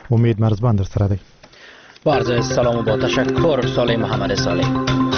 امید مرزبان در سر دی. با عرض سلام و با تشکر صالح محمد صالح.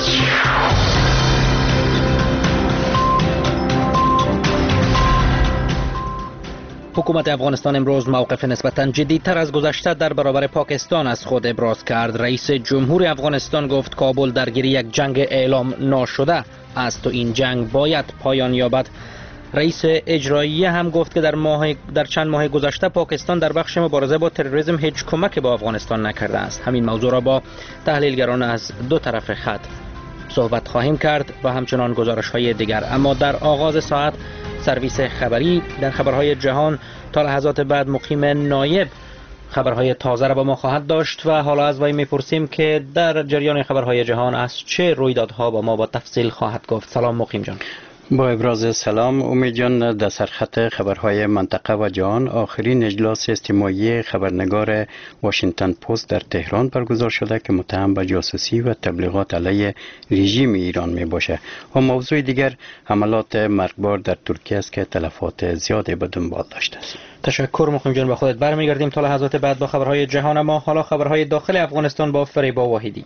حکومت افغانستان امروز موقف نسبتاً جدی‌تر از گذشته در برابر پاکستان از خود ابراز کرد. رئیس جمهور افغانستان گفت کابل درگیر یک جنگ اعلام ناشده است و این جنگ باید پایان یابد. رئیس اجراییه هم گفت که در چند ماه گذشته پاکستان در بخش مبارزه با تروریسم هیچ کمک به افغانستان نکرده است. همین موضوع را با تحلیلگران از دو طرف خط صحبت خواهیم کرد و همچنان گزارش‌های دیگر. اما در آغاز ساعت سرویس خبری در خبرهای جهان تا لحظات بعد مقیم نایب خبرهای تازه را با ما خواهد داشت و حالا از وی میپرسیم که در جریان خبرهای جهان از چه رویدادها با ما با تفصیل خواهد گفت. سلام مقیم جان. با ابراز سلام امید جان. در سرخط خبرهای منطقه و جهان آخرین اجلاس استماعی خبرنگار واشنگتن پست در تهران برگزار شده که متهم به جاسوسی و تبلیغات علیه رژیم ایران می باشه. و موضوع دیگر حملات مرگبار در ترکیه است که تلفات زیادی به دنبال داشته است. تشکر مقیم جان. به خودت برمیگردیم تا لحظات بعد با خبرهای جهان. اما حالا خبرهای داخل افغانستان با فریبا واحدی.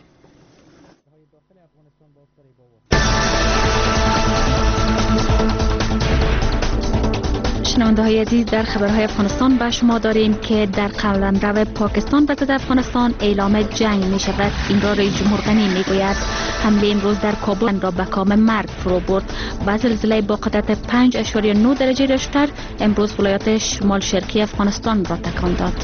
شنونده های عزیز، در خبرهای افغانستان به شما داریم که در قلمرو پاکستان به ضد افغانستان اعلام جنگ می شود. این را رئیس جمهور غنی می گوید. حمله امروز در کابل را به کام مرگ فرو برد و زلزله با قدرت 5.9 درجه ریشتر امروز ولایات شمال شرقی افغانستان را تکان داد.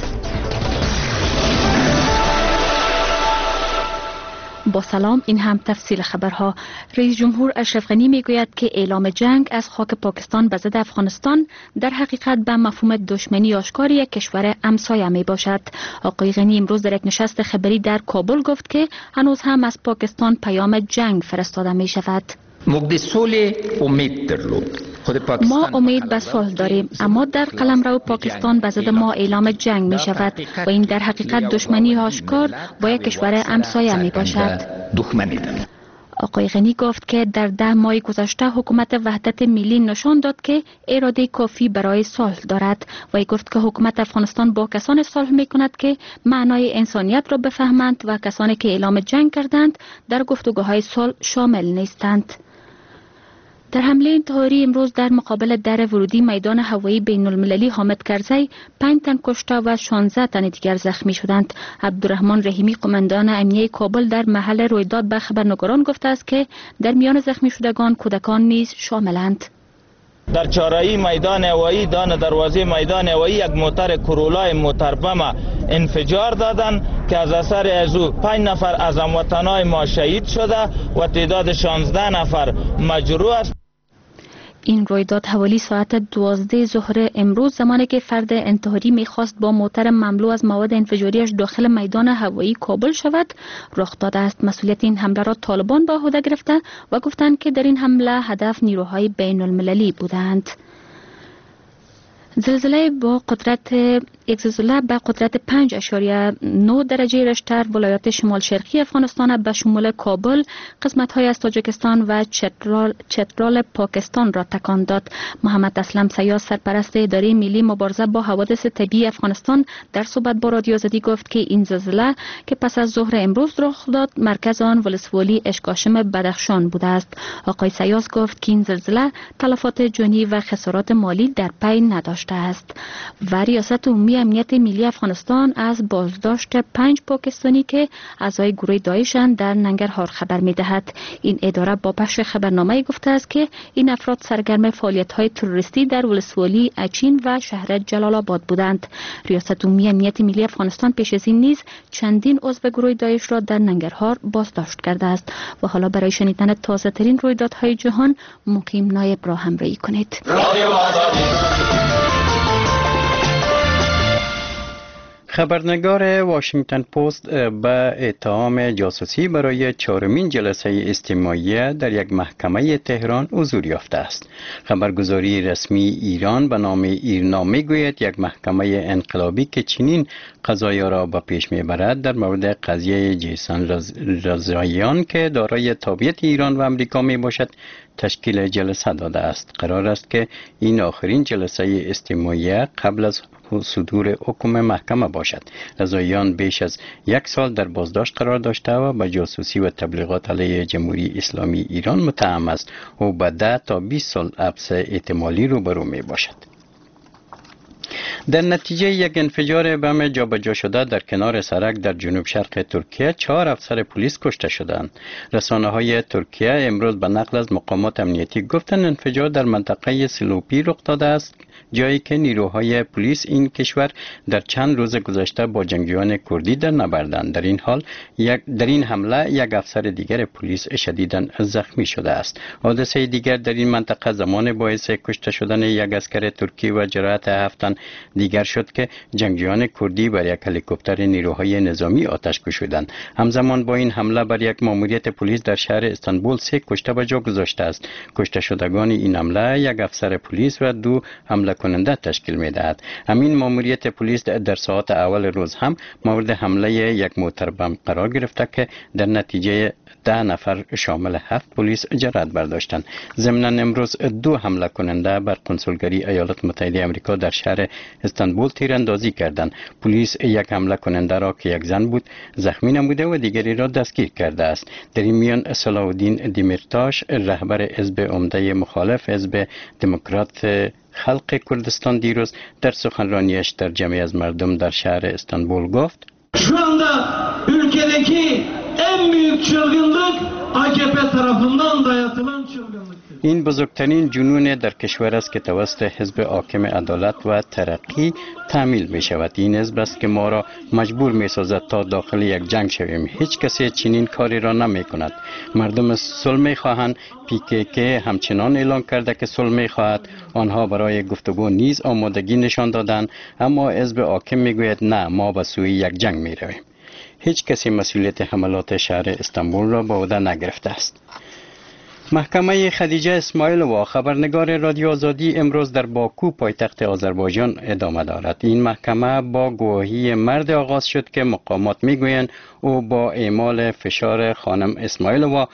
با سلام، این هم تفصیل خبرها. رئیس جمهور اشرف غنی میگوید که اعلام جنگ از خاک پاکستان به ضد افغانستان در حقیقت به مفهوم دشمنی آشکار یک کشور همسایه می باشد. آقای غنی امروز در یک نشست خبری در کابل گفت که هنوز هم از پاکستان پیام جنگ فرستاده می شود. ما امید به صلح داریم، اما در قلمرو پاکستان به ضد ما اعلام جنگ می شود و این در حقیقت دشمنی آشکار با یک کشور همسایه می باشد. آقای غنی گفت که در 10 ماه گذشته حکومت وحدت ملی نشان داد که اراده کافی برای صلح دارد و گفت که حکومت افغانستان با کسانی صلح می کند که معنای انسانیت را بفهمند و کسانی که اعلام جنگ کردند در گفتگوهای صلح شامل نیستند. در حمله انتحاری امروز در مقابل در ورودی میدان هوایی بین المللی حامد کرزی 5 تن کشته و 16 تن دیگر زخمی شدند. عبدالرحمن رحیمی قماندان امنیه کابل در محل رویداد به خبرنگاران گفته است که در میان زخمی شدگان کودکان نیز شاملند. در چهارراهی میدان هوایی دان دروازه میدان هوایی یک موتر کرولا موتربم انفجار دادند که از اثر ازو 5 نفر از هموطنان ما شهید شده و تعداد 16 نفر مجروح است. این رویداد حوالی ساعت 12 ظهر امروز زمانی که فرد انتحاری میخواست با موتر مملو از مواد انفجاریش داخل میدان هوایی کابل شود رخ داده است. مسئولیت این حمله را طالبان به عهده گرفته و گفتند که در این حمله هدف نیروهای بین المللی بودند. زلزله به قدرت 5.9 درجه ریشتر ولایات شمال شرقی افغانستان به شمول کابل، قسمت‌های از تاجیکستان و چترال پاکستان را تکان داد. محمد اسلم سیاس سرپرست اداره ملی مبارزه با حوادث طبیعی افغانستان در صحبت با رادیو آزادی گفت که این زلزله که پس از ظهر امروز رخ داد مرکز آن ولسوالی اشکاشم بدخشان بوده است. آقای سیاس گفت که این زلزله تلفات جانی و خسارات مالی در پی نداشته است و ریاست عمومی امنیت ملی افغانستان از بازداشت 5 پاکستانی که اعضای گروه داعشند در ننگرهار خبر می‌دهد. این اداره با پخش خبرنامه گفته است که این افراد سرگرم فعالیت‌های تروریستی در ولسوالی اچین و شهر جلال آباد بودند. ریاست عمومی امنیت ملی افغانستان پیش از این نیز چندین عضو گروه داعش را در ننگرهار بازداشت کرده است. و حالا برای شنیدن تازه‌ترین رویدادهای جهان مقیم نایب را همراهی کنید. خبرنگار واشنگتن پست به اتهام جاسوسی برای 4مین جلسه استماعی در یک محکمه تهران حضور یافته است. خبرگزاری رسمی ایران به نام ایرنا میگوید یک محکمه انقلابی که چنین قضایا را به پیش میبرد در مورد قضیه جیسان رضاییان که دارای تابعیت ایران و امریکا می باشد تشکیل جلسه داده است. قرار است که این آخرین جلسه استماعیه قبل از صدور حکم محکمه باشد. رضاییان بیش از 1 سال در بازداشت قرار داشته و به جاسوسی و تبلیغات علیه جمهوری اسلامی ایران متهم است و به 10 تا 20 سال حبس احتمالی روبرو می باشد. در نتیجه یک انفجار بم جابجا شده در کنار سرک در جنوب شرق ترکیه 4 افسر پلیس کشته شدند. رسانه‌های ترکیه امروز به نقل از مقامات امنیتی گفتند انفجار در منطقه سلوپی رخ داده است، جایی که نیروهای پلیس این کشور در چند روز گذشته با جنگجویان کردی در نبردند. در این حمله یک افسر دیگر پلیس شدیداً زخمی شده است. حادثه دیگر در این منطقه زمان باعث کشته شدن یک عسکر ترکی و جراحت 7 تن دیگر شد که جنگجویان کردی بر یک هلیکوپتر نیروهای نظامی آتش گشودند. همزمان با این حمله بر یک ماموریت پلیس در شهر استانبول 3 کشته به جا گذاشته است. کشته شدگان این حمله یک افسر پلیس و 2 حمله کننده تشکیل می‌دهد. همین ماموریت پلیس در ساعات اول روز هم مورد حمله یک موتر بم قرار گرفته که در نتیجه 10 نفر شامل 7 پلیس جراحت برداشتند. ضمناً امروز 2 حمله کننده بر کنسولگری ایالات متحده آمریکا در شهر استانبول تیراندازی کردند. پلیس یک حمله کننده را که یک زن بود زخمی نموده و دیگری را دستگیر کرده است. در این میان صلاح الدین دیمیرتاش رهبر حزب عمده مخالف حزب دموکرات خلق کردستان دیروز در سخنرانیش در جمعی از مردم در شهر استانبول گفت: Şu anda ülkedeki en büyük çılgınlık AKP tarafından dayatılan çılgınlıktır. این بزرگترین جنون در کشور است که توسط حزب حاکم عدالت و ترقی تعمیل می شود. این حزب است که ما را مجبور می سازد تا داخل یک جنگ شویم. هیچ کسی چنین کاری را نمی کند. مردم صلح می خواهند. PKK همچنان اعلان کرده که صلح می خواهد. آنها برای گفتگو نیز آمادگی نشان دادند، اما حزب حاکم می گوید نه، ما به سوی یک جنگ می رویم. هیچ کسی مسئولیت حملات شهر استانبول را به عهده نگرفته است. محکمه خدیجه اسماعیلووا خبرنگار رادیو آزادی امروز در باکو پایتخت آذربایجان ادامه دارد. این محکمه با گواهی مرد آغاز شد که مقامات میگویند او با اعمال فشار خانم اسماعیلووا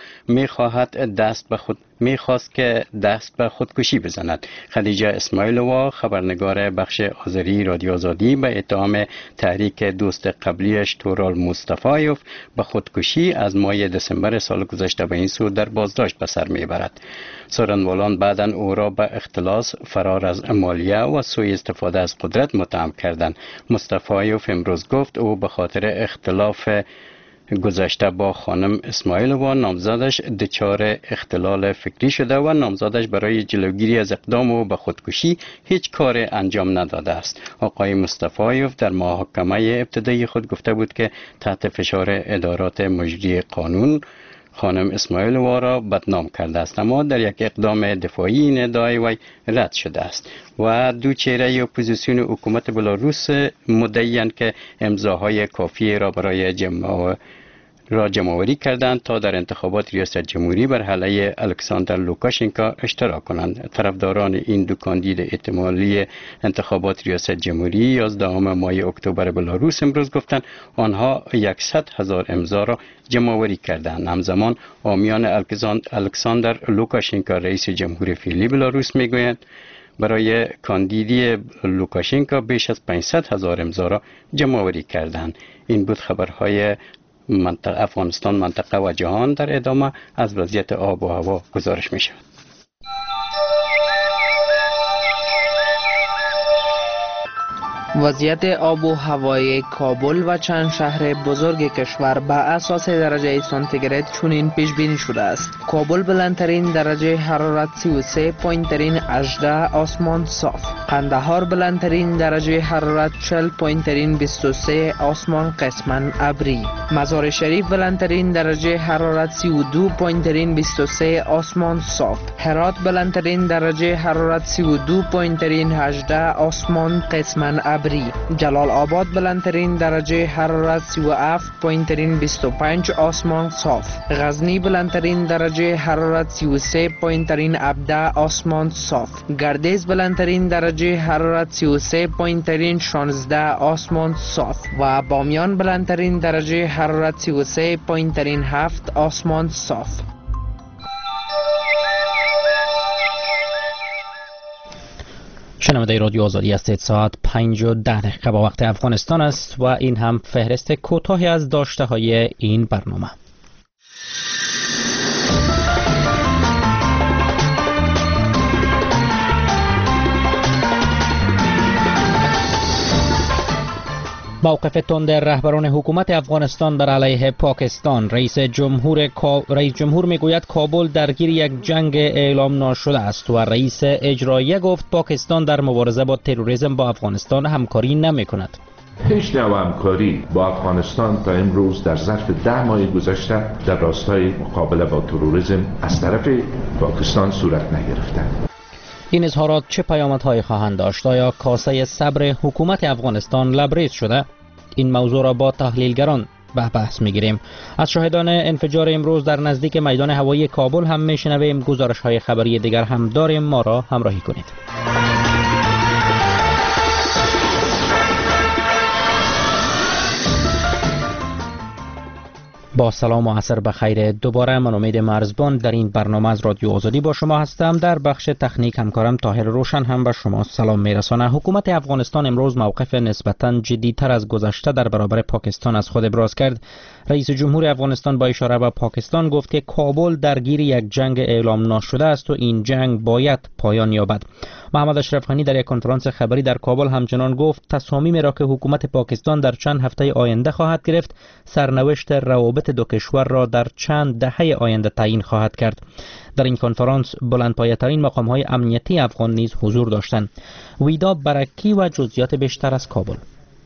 میخواست که دست به خودکشی بزند. خدیجه اسماعیلووا خبرنگار بخش آذری رادیو آزادی به اتهام تحریک دوست قبلیش تورال مصطفایوف به خودکشی از ماه دسامبر سال گذشته به این سو در بازداشت به سر میبرد. سارنوالان بعداً او را به اختلاس، فرار از مالیه و سوء استفاده از قدرت متهم کردند. مصطفایوف امروز گفت او به خاطر اختلاف گذشته با خانم اسماعیلووا نامزدش دچار اختلال فکری شده و نامزدش برای جلوگیری از اقدام او به خودکشی هیچ کار انجام نداده است. آقای مصطفایوف در محاکمه ابتدایی خود گفته بود که تحت فشار ادارات مجری قانون خانم اسماعیلووا را بدنام کرده است، اما در یک اقدام دفاعی این ادعای وی رد شده است. و 2 چهره اپوزیسیون حکومت بلاروس مدعی‌اند که امضاهای کافی را برای جمع‌آوری کردند تا در انتخابات ریاست جمهوری بر علیه الکساندر لوکاشنکو اشتراک کنند. طرفداران این 2 کاندید احتمالی انتخابات ریاست جمهوری 11 ماه اکتبر بلاروس امروز گفتند آنها 100,000 امضا را جمع‌آوری کردند. همزمان حامیان الکساندر لوکاشنکو رئیس جمهور فعلی بلاروس میگویند برای کاندیدی لوکاشنکو بیش از 500,000 امضا را جمع‌آوری کردند. این بود خبرهای افغانستان، منطقه و جهان. در ادامه از وضعیت آب و هوا گزارش می شود. وضعیت آب و هوای کابل و چند شهر بزرگ کشور بر اساس درجه سانتیگراد چنین پیش بینی شده است. کابل بلندترین درجه حرارت 33، پایینترین 18 آسمان صاف. قندهار بلندترین درجه حرارت 40، پایینترین 23 آسمان قسماً ابری. مزار شریف بلندترین درجه حرارت 32، پایینترین 23 آسمان صاف. هرات بلندترین درجه حرارت 32، پایینترین 18 آسمان قسماً ابری. جلال آباد بلندترین درجه حرارت 37، پایینترین 25 آسمان صاف. غزنی بلندترین درجه حرارت 33، پایینترین 17 آسمان صاف. گردیز بلندترین درجه حرارت 33، پایینترین 16 آسمان صاف. و بامیان بلندترین درجه حرارت 33، پایینترین 7 آسمان صاف. شنونده رادیو آزادی هستید. ساعت 5:10 با وقت افغانستان است و این هم فهرست کوتاهی از داشته های این برنامه. موقف تند رهبران حکومت افغانستان بر علیه پاکستان. رئیس جمهور میگوید کابل درگیر یک جنگ اعلام ناشده است و رئیس اجراییه گفت پاکستان در مبارزه با تروریسم با افغانستان همکاری نمی کند. هیچ نوع همکاری با افغانستان تا امروز در ظرف 10 ماه گذشته در راستای مقابله با تروریسم از طرف پاکستان صورت نگرفته. این اظهارات چه پیامدهایی خواهند داشت؟ آیا کاسه صبر حکومت افغانستان لبریز شده؟ این موضوع را با تحلیلگران به بحث میگیریم. از شاهدان انفجار امروز در نزدیک میدان هوایی کابل هم میشنویم. گزارش‌های خبری دیگر هم داریم. ما را همراهی کنید. با سلام و عصر بخیر. دوباره من امید مرزبان در این برنامه از رادیو آزادی با شما هستم. در بخش تکنیک همکارم طاهر روشن هم به شما سلام میرسانه. حکومت افغانستان امروز موقف نسبتاً جدی‌تر از گذشته در برابر پاکستان از خود ابراز کرد. رئیس جمهور افغانستان با اشاره به پاکستان گفت که کابل درگیر یک جنگ اعلام ناشده است و این جنگ باید پایان یابد. محمد اشرف غنی در یک کنفرانس خبری در کابل همچنان گفت تصامیمی را که حکومت پاکستان در چند هفته آینده خواهد گرفت سرنوشت روابط دو کشور را در چند دهه آینده تعیین خواهد کرد. در این کنفرانس بلندپایه‌ترین مقام‌های امنیتی افغان نیز حضور داشتند. ویدا برکی و جزئیات بیشتر از کابل.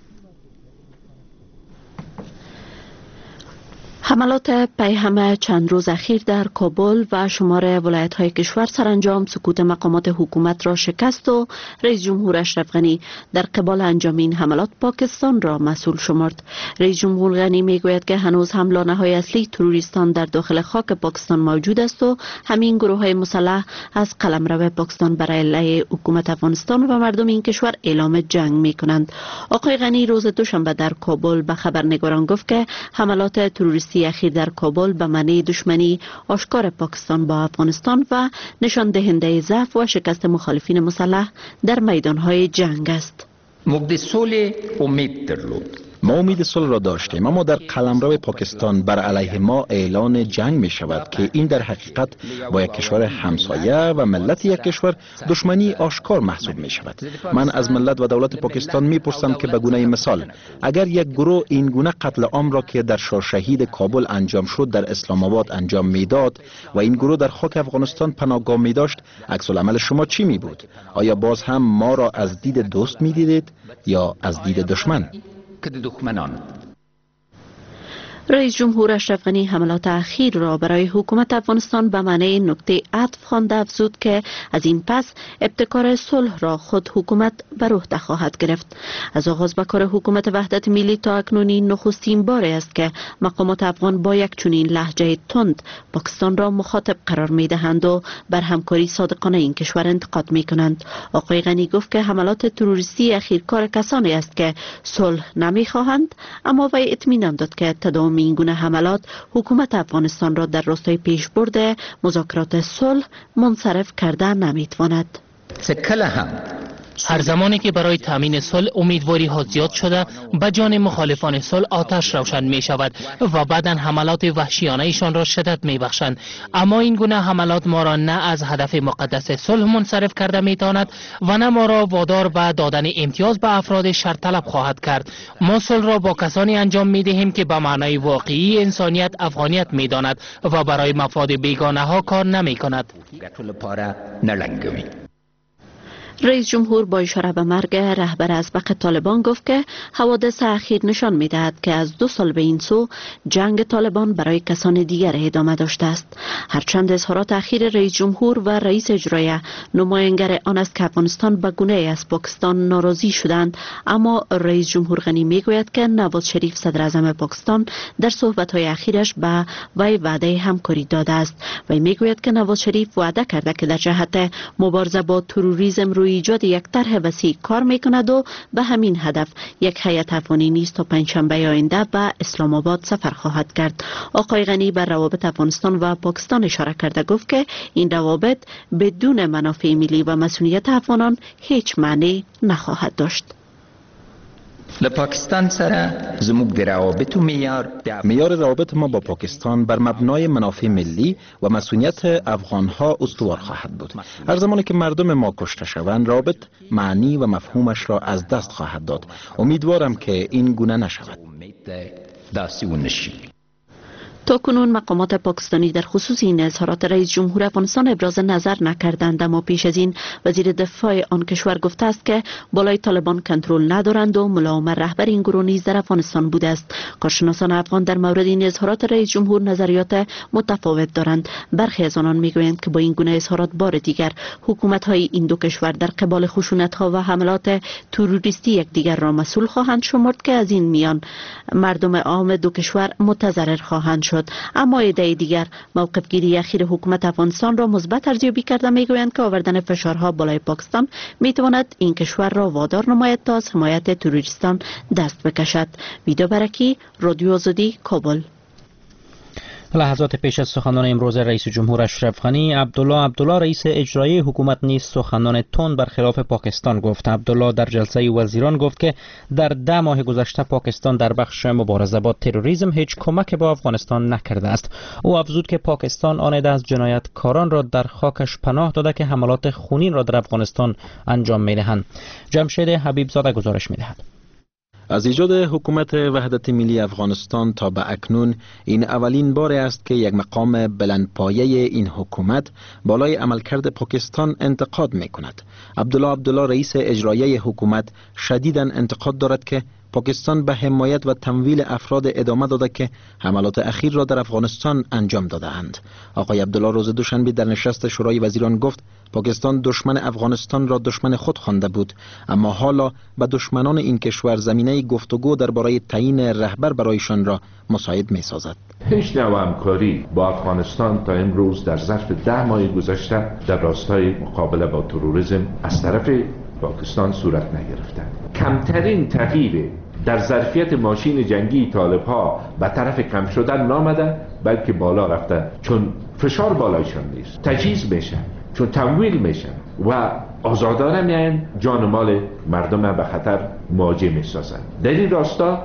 حملات پیهم چند روز اخیر در کابل و شمار ولایت‌های کشور سرانجام سکوت مقامات حکومت را شکست و رئیس جمهور اشرف غنی در قبال انجام این حملات پاکستان را مسئول شمرد. رئیس جمهور غنی میگوید که هنوز هم لانه‌های اصلی تروریستان در داخل خاک پاکستان موجود است و همین گروه‌های مسلح از قلمرو پاکستان برای علیه حکومت افغانستان و مردم این کشور اعلام جنگ می‌کنند. آقای غنی روز دوشنبه در کابل به خبرنگاران گفت که حملات تروریستی اخیر در کابل به معنی دشمنی آشکار پاکستان با افغانستان و نشان دهنده ضعف و شکست مخالفین مسلح در میدانهای جنگ است. ما امید صلح را داشتیم، اما در قلمرو پاکستان بر علیه ما اعلان جنگ می شود که این در حقیقت با یک کشور همسایه و ملت یک کشور دشمنی آشکار محسوب می شود. من از ملت و دولت پاکستان می پرسم که به گونه مثال اگر یک گروه این گونه قتل عام را که در شاهشهید کابل انجام شد در اسلام آباد انجام میداد و این گروه در خاک افغانستان پناهگاه می داشت، عکس العمل شما چی می بود؟ آیا باز هم ما را از دید دوست می دیدید یا از دید دشمن؟ رئیس جمهور اشرف غنی حملات اخیر را برای حکومت افغانستان به معنی نقطه عطف خوانده افزود که از این پس ابتکار صلح را خود حکومت بر عهده خواهد گرفت. از آغاز به کار حکومت وحدت ملی تا اکنون این نخستین بار است که مقامات افغان با یک چنین لهجه تند پاکستان را مخاطب قرار می دهند و بر همکاری صادقانه این کشور انتقاد می کنند. آقای غنی گفت که حملات تروریستی اخیر کار کسانی است که صلح نمی خواهند، اما وی اطمینان داد که تداوم این گونه حملات حکومت افغانستان را در راستای پیشبرد مذاکرات صلح منصرف کرده نمیتواند. هر زمانی که برای تامین صلح امیدواری ها زیاد شده به جان مخالفان صلح آتش روشن می شود و بعدا حملات وحشیانه ایشان را شدت می بخشند. اما این گونه حملات ما را نه از هدف مقدس صلح منصرف کرده می تواند و نه ما را وادار به دادن امتیاز به افراد شرط طلب خواهد کرد. ما صلح را با کسانی انجام می دهیم که به معنای واقعی انسانیت افغانیت می داند و برای مفاد بیگانه ها کار نمی کند. رئیس جمهور با اشاره به مرگ رهبر ازبق طالبان گفت که حوادث اخیر نشان می‌دهد که از 2 سال به این سو جنگ طالبان برای کسان دیگر ادامه داشته است. هرچند اظهارات اخیر رئیس جمهور و رئیس اجرایه نمایانگر آن است که افغانستان به گونه‌ای از پاکستان ناراضی شدند، اما رئیس جمهور غنی میگوید که نواز شریف صدر اعظم پاکستان در صحبت‌های اخیرش به وی وعده همکاری داده است. وی میگوید که نواز شریف وعده کرده که در جهت مبارزه با تروریسم روی روی ایجاد یک طرح وسیع کار میکند و به همین هدف یک هیئت افغانی نیز تا پنجشنبه آینده به اسلام آباد سفر خواهد کرد. آقای غنی بر روابط افغانستان و پاکستان اشاره کرده گفت که این روابط بدون منافع ملی و مسئولیت افغانان هیچ معنی نخواهد داشت. پاکستان سره زموږ د روابطو معیار روابط ما با پاکستان بر مبنای منافع ملی و مسئولیت افغانها استوار خواهد بود. هر زمانی که مردم ما کشته شوند روابط معنی و مفهومش را از دست خواهد داد. امیدوارم که این گونه نشود. تا کنون مقامات پاکستانی در خصوص این اظهارات رئیس جمهور افغانستان ابراز نظر نکردند، اما پیش از این وزیر دفاع آن کشور گفته است که بالای طالبان کنترل ندارند و ملا عمر رهبر این گروه نیز در افغانستان بوده است. کارشناسان افغان در مورد این اظهارات رئیس جمهور نظریات متفاوت دارند. برخی از آنان میگویند که با این گونه اظهارات بار دیگر حکومت‌های این دو کشور در قبال خشونت‌ها و حملات تروریستی یکدیگر را مسئول خواهند شمرد که از این میان مردم عام دو کشور متضرر خواهند شد. اما ایده دیگر موقف گیری اخیر حکومت افغانستان را مثبت ارزیابی کرده میگویند که آوردن فشارها بالای پاکستان میتواند این کشور را وادار نماید تا از حمایت تروریستان دست بکشد. ویدا برکی، رادیو آزادی، کابل. لحظات پیش از سخنان امروز رئیس جمهور اشرف غنی، عبدالله رئیس اجرایی حکومت نیز سخنان تند برخلاف پاکستان گفت. عبدالله در جلسه وزیران گفت که در 10 ماه گذشته پاکستان در بخش مبارزه با تروریسم هیچ کمک به افغانستان نکرده است. او افزود که پاکستان آن عده از جنایتکاران را در خاکش پناه داده که حملات خونین را در افغانستان انجام می‌دهند. جمشید حبیبزاده گزارش می‌دهد. از ایجاد حکومت وحدت ملی افغانستان تا به اکنون این اولین بار است که یک مقام بلندپایه این حکومت بالای عملکرد پاکستان انتقاد می کند. عبدالله رئیس اجرایی حکومت شدیداً انتقاد دارد که پاکستان به حمایت و تمویل افراد ادامه داده که حملات اخیر را در افغانستان انجام داده اند. آقای عبدالله روز دوشنبه در نشست شورای وزیران گفت پاکستان دشمن افغانستان را دشمن خود خوانده بود، اما حالا به دشمنان این کشور زمینه گفتگو درباره تعیین رهبر برایشان را مساعد می سازد. هیچ نوع همکاری با افغانستان تا امروز در ظرف 10 ماه گذشته در راستای مقابله با تروریسم از طرف پاکستان صورت نگرفته. کمترین تغییر در ظرفیت ماشین جنگی طالب‌ها به طرف کم شدن نامده، بلکه بالا رفته، چون فشار بالایشان نیست، تجهیز میشن، چون تمویل میشن و آزادانه میان جان مال مردم به خطر مواجه میسازن. در این راستا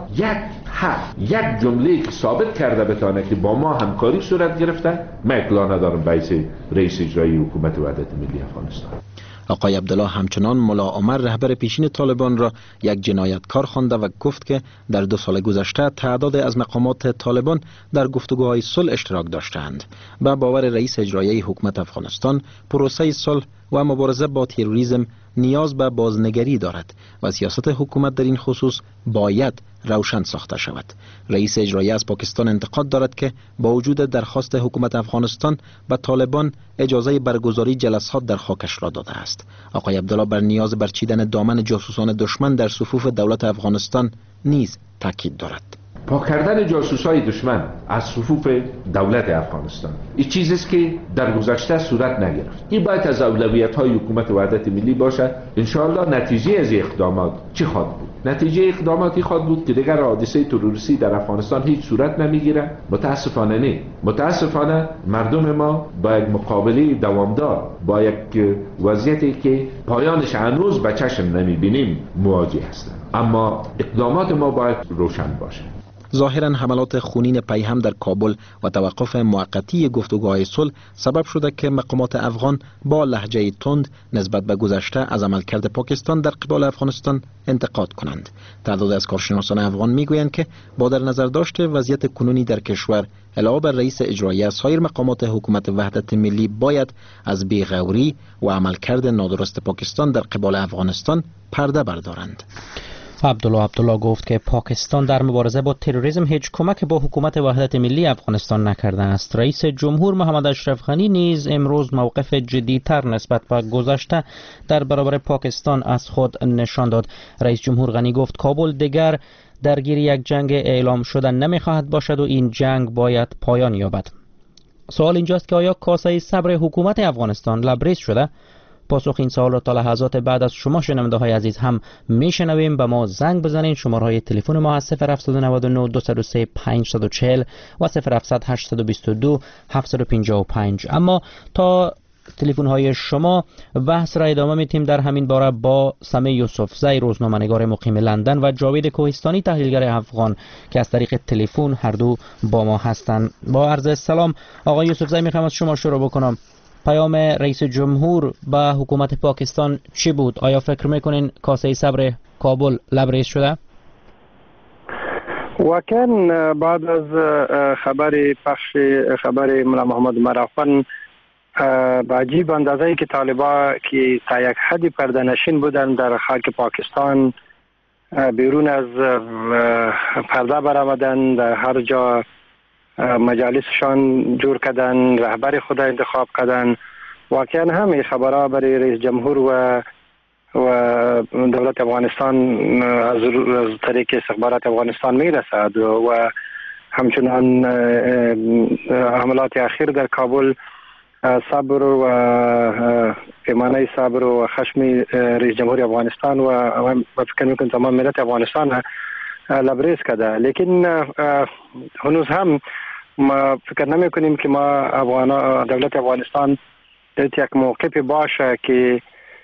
یک جمله که ثابت کرده بتانه که با ما همکاری صورت گرفته، من اطلاع ندارم به رئیس اجرایی حکومت وحدت ملی افغانستان. آقای عبدالله همچنان ملا عمر رهبر پیشین طالبان را یک جنایتکار خوانده و گفت که در 2 سال گذشته تعداد از مقامات طالبان در گفتگوهای صلح اشتراک داشتند. به باور رئیس اجرایی حکومت افغانستان، پروسه صلح و مبارزه با تروریسم نیاز به بازنگری دارد و سیاست حکومت در این خصوص باید روشن ساخته شود. رئیس اجرایی از پاکستان انتقاد دارد که با وجود درخواست حکومت افغانستان به طالبان اجازه برگزاری جلسات در خاکش را داده است. آقای عبدالله بر نیاز برچیدن دامن جاسوسان دشمن در صفوف دولت افغانستان نیز تاکید دارد. پاک کردن جاسوسای دشمن از صفوف دولت افغانستان این چیزی است که در گذشته صورت نگرفت. این باید از اولویت‌های حکومت وحدت ملی باشد. ان شاءالله نتیجه از اقدامات چی خواهد بود؟ نتیجه اقداماتی خواهد بود که دیگر حادثه تروریستی در افغانستان هیچ صورت نمیگیره. متاسفانه نه. متاسفانه مردم ما با یک مقابله دوامدار با یک وضعیتی که پایانش هنوز به چشم نمیبینیم مواجه هستند. اما اقدامات ما باید روشن باشه. ظاهراً حملات خونین پیهم در کابل و توقف موقتی گفتگوهای صلح سبب شده که مقامات افغان با لهجه تند نسبت به گذشته از عملکرد پاکستان در قبال افغانستان انتقاد کنند. تعداد از کارشناسان افغان میگویند که با در نظر داشته وضعیت کنونی در کشور، علاوه بر رئیس اجرایی سایر مقامات حکومت وحدت ملی باید از بیغوری و عملکرد نادرست پاکستان در قبال افغانستان پرده بردارند. عبدالله گفت که پاکستان در مبارزه با تروریسم هیچ کمک با حکومت وحدت ملی افغانستان نکرده است. رئیس جمهور محمد اشرف غنی نیز امروز موقف جدی‌تر نسبت به گذشته در برابر پاکستان از خود نشان داد. رئیس جمهور غنی گفت کابل دیگر درگیر یک جنگ اعلام شده نمی‌خواهد باشد و این جنگ باید پایان یابد. سوال اینجاست که آیا کاسه صبر حکومت افغانستان لبریز شده؟ پاسخ این سوال را تا لحظات بعد از شما شنونده های عزیز هم میشنویم. به ما زنگ بزنین. شماره های تلفن ما هست 0799 203 540 و 0700 822 755. اما تا تلفن های شما بحث را ادامه میتیم در همین باره با سمی یوسفزی، روزنامه‌نگار مقیم لندن، و جاوید کوهستانی، تحلیلگر افغان، که از طریق تلفن هر دو با ما هستند. با عرض سلام آقای یوسفزی، میخوام از شما شروع بکنم. پیام رئیس جمهور به حکومت پاکستان چی بود؟ آیا فکر میکنین کاسه صبر کابل لبریز شده؟ واقعا بعد از پخش خبر مولا محمد مرافان با عجیب اندازه‌ای که طالبان که تا یک حدی پرده نشین بودن در خاک پاکستان بیرون از پرده برآمدن، در هر جا مجالسشان جور کردن، رهبر خود انتخاب کردن. واقعا همه خبرها برای رئیس جمهور و دولت افغانستان از طریق استخبارات افغانستان میرسد و همچنان حملات اخیر در کابل صبر و پیمانه صبر و خشم رئیس جمهور افغانستان و فکر میکنم تمام ملت افغانستان لبریز کرده. لیکن هنوز هم ما فکر نمی کنیم که ما دولت افغانستان یک موقف باشه که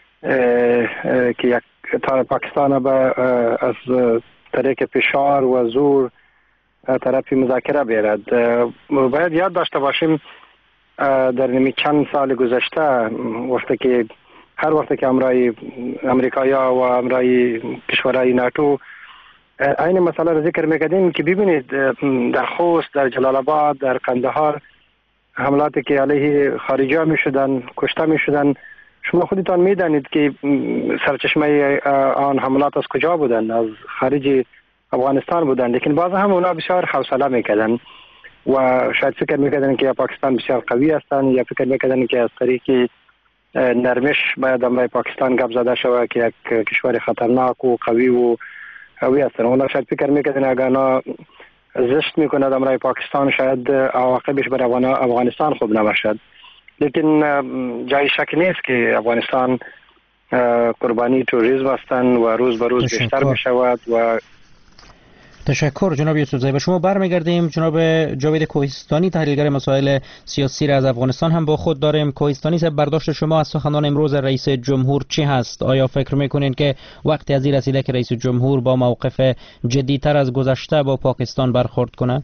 پاکستان از طریق فشار و زور طرف مذاکره بیارد. باید یاد داشته باشیم در نمی چند سال گذشته هر وقت که امرای امریکایا و امرای کشورهای ناتو این مسئله را ذکر میکردیم که ببینید در خوست، در جلال آباد، در قندهار حملاتی که علیه خارجی ها میشدن، کشته میشدن، شما خودتان میدانید که سرچشمه آن حملات از کجا بودن؟ از خارج افغانستان بودن. لیکن باز هم اونا بسیار حوصله میکردن و شاید فکر میکردن که پاکستان بسیار قوی هستن، یا فکر میکردن که از طریق نرمش باید امرای پاکستان گپ زده شود که یک کشور خطرناک و قوی و قوی هستن. اونا شاید فکر میکردن اگر اونا زشت میکند امرای پاکستان شاید عواقبش بر افغانستان خوب نباشد. لیکن جای شک نیست که افغانستان قربانی توریسم هستن و روز به روز بیشتر میشود. و تشکر جناب یوسفزی. به شما برمیگردیم. جناب جاوید کوهستانی، تحلیلگر مسائل سیاسی را از افغانستان هم با خود داریم. کوهستانی صاحب، برداشت شما از سخنان امروز رئیس جمهور چی هست؟ آیا فکر میکنین که وقتی از این رسیده که رئیس جمهور با موقف جدیتر از گذشته با پاکستان برخورد کنه؟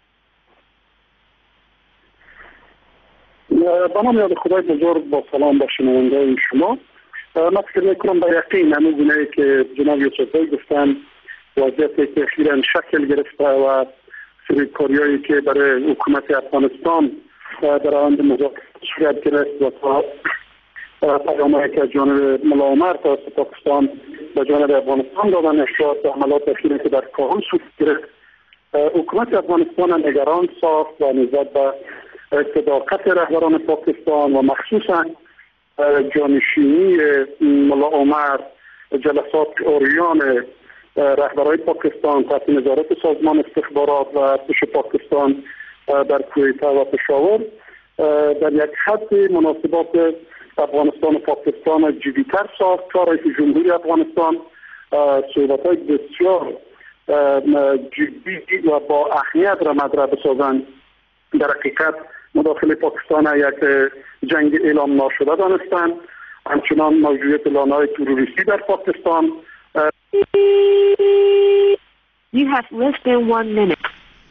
با نام یاد خدای بزرگ، با سلام به شنونده شما. من فکر میکنم به یقین همون گونه‌ای که جناب یوسفزی گفتن، وضعیتی که اخیراً شکل گرفته و فریبکاری‌هایی که برای حکومت افغانستان در آینده مذاکره صورت گرفت و تا پیام‌هایی که از جانب مولا عمر توسط پاکستان به جانب افغانستان دادن، اشارات و حملات اخیری که در کابل صورت گرفت، حکومت افغانستان نگران ساخت و نسبت به صداقت رهبران پاکستان و مخصوصاً جانشینی مولا عمر، جلسات اوریان رهبران پاکستان تحت نظارت سازمان استخبارات و ارتش پاکستان در کویت و پشاور در یک حد مناسبات افغانستان و پاکستان جدیتر ساخت. رئیس جمهوری افغانستان صحبت‌های بسیار جدی و با اهمیت را مطرح بسازند. در حقیقت مداخله پاکستان یک جنگ اعلام ناشده دانستند. همچنان موجودیت لانه‌های تروریستی در پاکستان. You have less than 1 minute.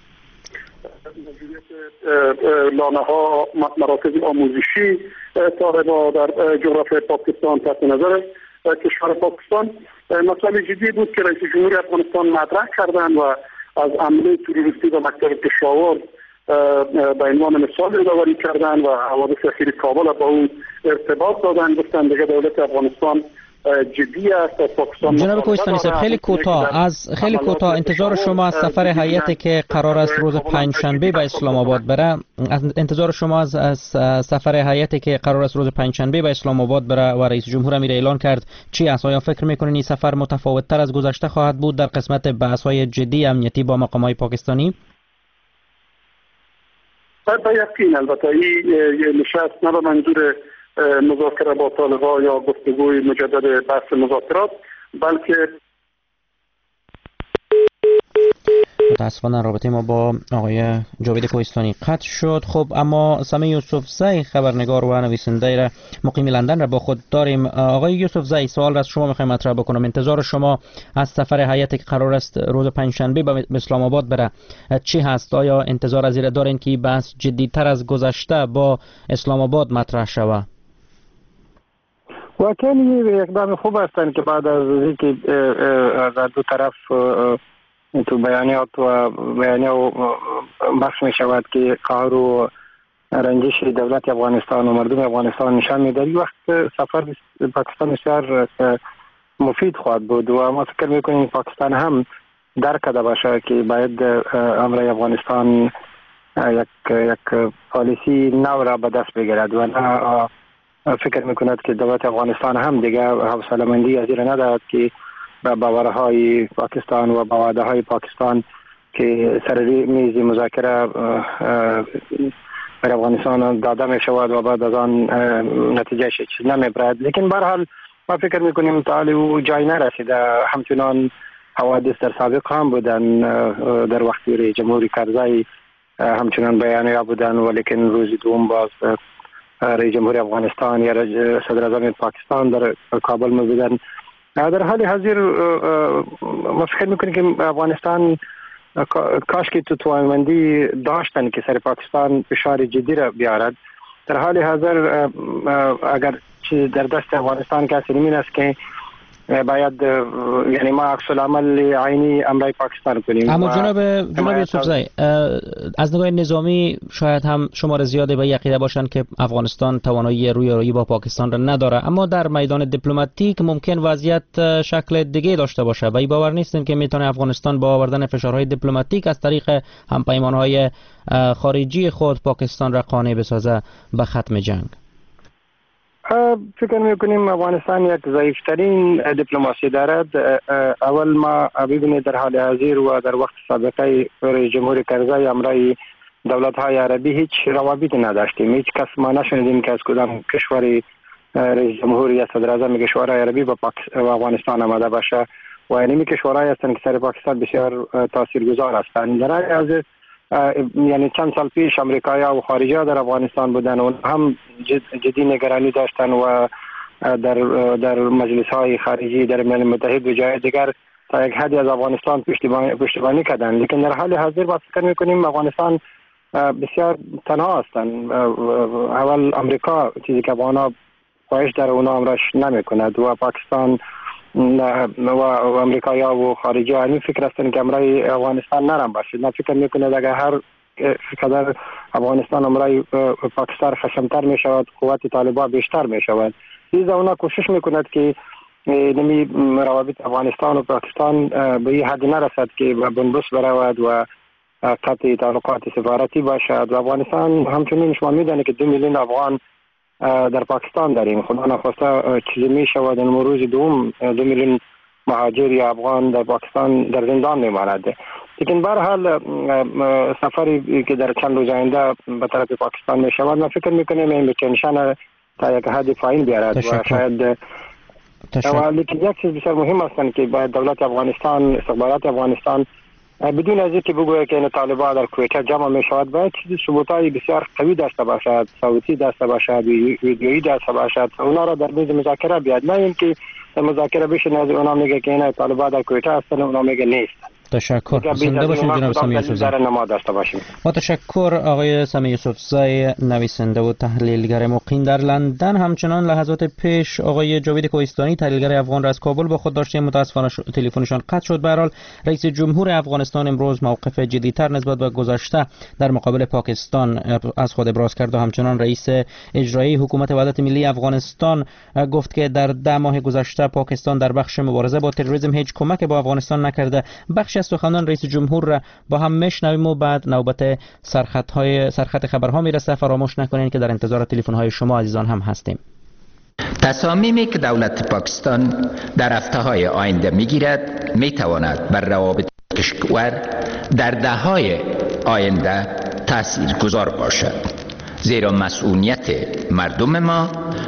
لانه‌ها مراکز آموزشی طالبان در جغرافیای پاکستان تحت نظر کشور پاکستان مسئله جدی بود که رئیس جمهوری افغانستان مطرح کردند و از عمله تروریستی و مکتب پشاور به عنوان مثال یادآوری کردند و حوادث اخیر کابل با اون ارتباط دادن. گفتند دیگه دولت افغانستان جدی است. پاکستان جناب کوهستانی صاحب، خیلی کوتاه انتظار شما از سفر هیئتی که قرار است روز پنجشنبه به اسلام آباد بره، انتظار شما از سفر هیئتی که قرار است روز پنجشنبه به اسلام آباد بره و رئیس جمهور امیر اعلان کرد چی است؟ آیا فکر میکنین این سفر متفاوت تر از گذشته خواهد بود در قسمت بحث‌های جدی امنیتی با مقام‌های پاکستانی؟ به یقین البته این نشست نه به منظور مذاکره با طالبان یا گفتگوی مجدد بحث مذاکرات، بلکه متاسفانه رابطه ما با آقای جاوید کوهستانی قطع شد. خب اما سمی یوسفزی خبرنگار و نویسنده را مقیم لندن را با خود داریم. آقای یوسفزی، سوال را از شما میخوایم مطرح بکنم. انتظار شما از سفر هیئتی که قرار است روز پنجشنبه به اسلام آباد بره چی هست؟ آیا انتظار از این دارین که بحث جدی‌تر از گذشته با اسلام آباد مطرح شود؟ واقعا اقدام خوب هستند که بعد از اینکه از دو طرف تو بیانیات و بخش می شود که قهر و رنجش دولت افغانستان و مردم افغانستان نشان می دهد، وقت سفر پاکستان بسیار مفید خواهد بود و ما فکر می کنیم پاکستان هم درک کرده باشه که باید امر افغانستان یک پالیسی نو را به دست بگیرد و نه فکر می کند که دولت افغانستان هم دیگه حوصله مندی از این ندارد که به باورهای پاکستان و با وعده های پاکستان که سر میز مذاکره بر افغانستان داده می شود و بعد از آن نتیجه چیز نمی برد. لیکن به هر حال ما فکر می کنیم تا او جای نرسیده. همچنان حوادث در سابق هم بودن، در وقت رئیس جمهوری کرزی همچنان بیانیه بودن، ولیکن روز دوم باز رئیس جمهوری افغانستان یا صدر اعظم پاکستان در کابل می بودن. در حال حاضر ما فکر میکنیم که افغانستان کاش که توانمندی داشتن که سر پاکستان فشار جدی را بیارد. در حال حاضر اگر در دست افغانستان کسی نمین است که باید یعنی ما عکس العمل عینی امرای پاکستان کنیم. اما جناب یوسفزی، از نگاه نظامی شاید هم شمار زیاده به عقیده باشند که افغانستان توانایی رویارویی با پاکستان را نداره، اما در میدان دیپلماتیک ممکن وضعیت شکل دیگه داشته باشه و ای باور نیستین که میتونه افغانستان با آوردن فشارهای دیپلماتیک از طریق همپیمانهای خارجی خود پاکستان را قانع بسازه به ختم جنگ؟ فکر میکنیم افغانستان یک ضعیفترین دیپلماسی دارد. اول ما ببینید در حال حاضر و در وقت سابقه رئیس جمهوری کرزی امرای دولت های عربی هیچ روابطی نداشتیم. هیچ کس ما نشنیدیم که از کدام کشوری رئیس جمهوری یا صدر اعظم کشورهای عربی به افغانستان آمده باشه و اینمی کشورهایی هستند که سر پاکستان بسیار تاثیرگذار هستند. در حال حاضر یعنی چند سال پیش امریکایی‌ها و خارجی‌ها در افغانستان بودن و هم جدی نگرانی داشتن و در مجلس‌های خارجی در ملل متحد و جای دیگر تا یک حدی از افغانستان پشتیبانی کردن. لیکن در حال حاضر با فکر می‌کنیم افغانستان بسیار تنها هستند. اول امریکا چیزی که افغان‌ها خواهش در اونا امرش نمی‌کند و پاکستان و امریکایی‌ها و خارجی‌ها همین فکر هستند که امرای افغانستان نرم باشد. من فکر می‌کنم اگر هر قدر افغانستان امرای پاکستان خشمتر می‌شود، قوت طالبان بیشتر می‌شود. لیزا اونا کوشش می‌کند که نمی روابط افغانستان و پاکستان به این حد نرسد که به بنبست برود و قطع تعلقات سفارتی باشد. و افغانستان همچنین شما می‌دانید که 2 میلیون افغان در پاکستان داریم. خدا نخواسته چیزی می شود این روز دوم 2 میلیون مهاجر یا افغان در پاکستان در زندان میماند. لیکن به هر حال سفری که در چند روز آینده به طرف پاکستان می شود من فکر میکنم این تنشن تا یک حد پایین بیارد و شاید لیکن یک چیز بسیار مهم است که باید دولت افغانستان، استخبارات افغانستان بدون از اینکه بگویه که این طالبان در کویته جمع می شود باید چیزی ثبوتای بسیار قوی داشته باشد، صوتی داشته باشد، ویدیویی داشته باشد، اونا را در میز مذاکره بیاد، نه اینکه در مذاکره بشین از اونا میگه که این طالبان در کویته هستن اونا میگه نیست. تشکر. زنده باشین جناب سمی یوسفزی. با تشکر آقای سمی یوسفزی، نویسنده و تحلیلگر مقیم در لندن. همچنان لحظات پیش آقای جاوید کوهستانی تحلیلگر افغان را از کابل با خود داشتیم. متاسفانه تلفنشان قطع شد. به هر حال رئیس جمهور افغانستان امروز موقف جدی‌تر نسبت به گذشته در مقابل پاکستان از خود ابراز کرد و همچنان رئیس اجرایی حکومت وحدت ملی افغانستان گفت که در 10 ماه گذشته پاکستان در بخش مبارزه با تروریسم هیچ کمک به افغانستان نکرده. بخش از سخنان رئیس جمهور را با هم میشنویم و بعد نوبت سرخط خبرها میرسه. فراموش نکنین که در انتظار تلفن‌های شما عزیزان هم هستیم. تصامیمی که دولت پاکستان در هفته‌های آینده میگیرد میتواند بر روابط کشور در دهه‌های آینده تاثیرگذار باشد، زیرا مسئولیت مردم ما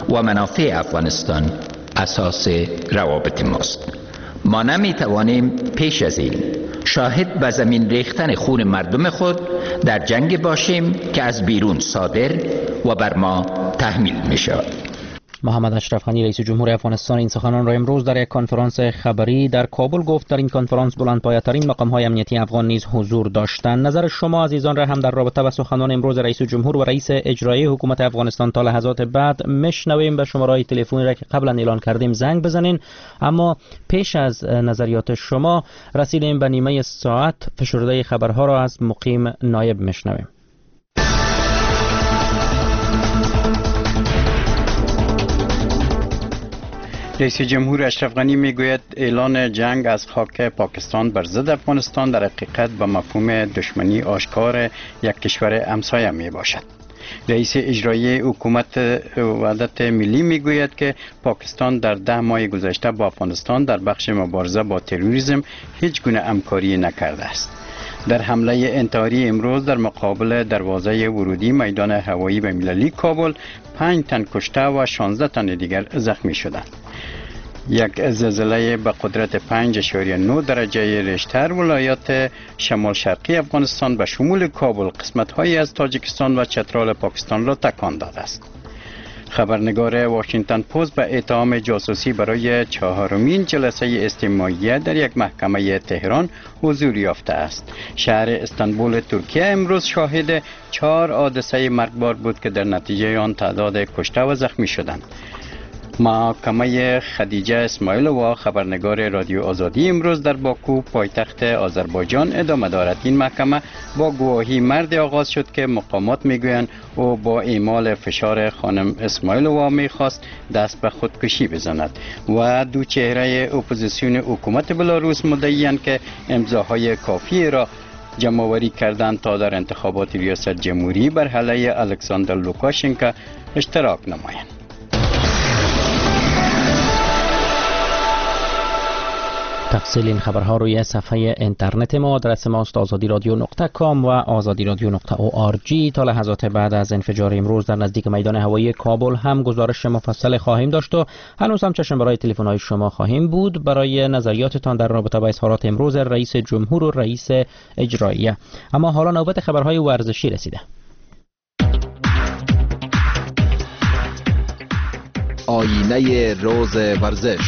و منافع افغانستان اساس روابط ماست. ما نمی توانیم پیش از این شاهد به زمین ریختن خون مردم خود در جنگ باشیم که از بیرون صادر و بر ما تحمیل می شود. محمد اشرف غنی رئیس جمهور افغانستان این سخنان را امروز در یک کنفرانس خبری در کابل گفت. در این کنفرانس بلندپایه‌ترین مقام‌های امنیتی افغان نیز حضور داشتند. نظر شما عزیزان را هم در رابطه با سخنان امروز رئیس جمهور و رئیس اجرایی حکومت افغانستان تا لحظات بعد میشنویم. به شماره تلفنی را که قبلا اعلان کردیم زنگ بزنین. اما پیش از نظریات شما رسیدیم به نیمه ساعت. فشرده خبرها را از مقیم نایب میشنویم. رئیس جمهور اشرف غنی میگوید اعلان جنگ از خاک پاکستان بر ضد افغانستان در حقیقت به مفهوم دشمنی آشکار یک کشور همسایه می باشد. رئیس اجرایی حکومت وحدت ملی میگوید که پاکستان در 10 ماه گذشته با افغانستان در بخش مبارزه با تروریسم هیچ گونه همکاری نکرده است. در حمله انتحاری امروز در مقابل دروازه ورودی میدان هوایی بین‌المللی کابل 5 تن کشته و 16 تن دیگر زخمی شدند. یک زلزله به قدرت 5.9 درجه ریشتر ولایات شمال شرقی افغانستان به شمول کابل قسمت‌هایی از تاجیکستان و چترال پاکستان را تکان داده است. خبرنگار واشنگتن پست به اتهام جاسوسی برای 4مین جلسه استماعیه در یک محکمه تهران حضور یافته است. شهر استانبول ترکیه امروز شاهد 4 حادثه مرگبار بود که در نتیجه آن تعداد کشته و زخمی شدند. محکمه خدیجه اسماعیلووا خبرنگار رادیو آزادی امروز در باکو پایتخت آذربایجان ادامه دارد. این محکمه با گواهی مرد آغاز شد که مقامات میگویند او با اعمال فشار خانم اسماعیلووا میخواست دست به خودکشی بزند و دو چهره اپوزیسیون حکومت بلاروس مدعی‌اند که امضاهای کافی را جمع‌آوری کردند تا در انتخابات ریاست جمهوری بر علیه الکساندر لوکاشنکو اشتراک نمایند. تفصیل این خبرها روی صفحه اینترنت ما. آدرس ماست azadiradyo.com و azadiradyo.org. تا لحظات بعد از انفجار امروز در نزدیک میدان هوایی کابل هم گزارش مفصل خواهیم داشت و هنوز هم چشم برای تلفن‌های شما خواهیم بود برای نظریاتتان در رابطه با اظهارات امروز رئیس جمهور و رئیس اجرایی. اما حالا نوبت خبرهای ورزشی رسیده. آینه روز ورزش.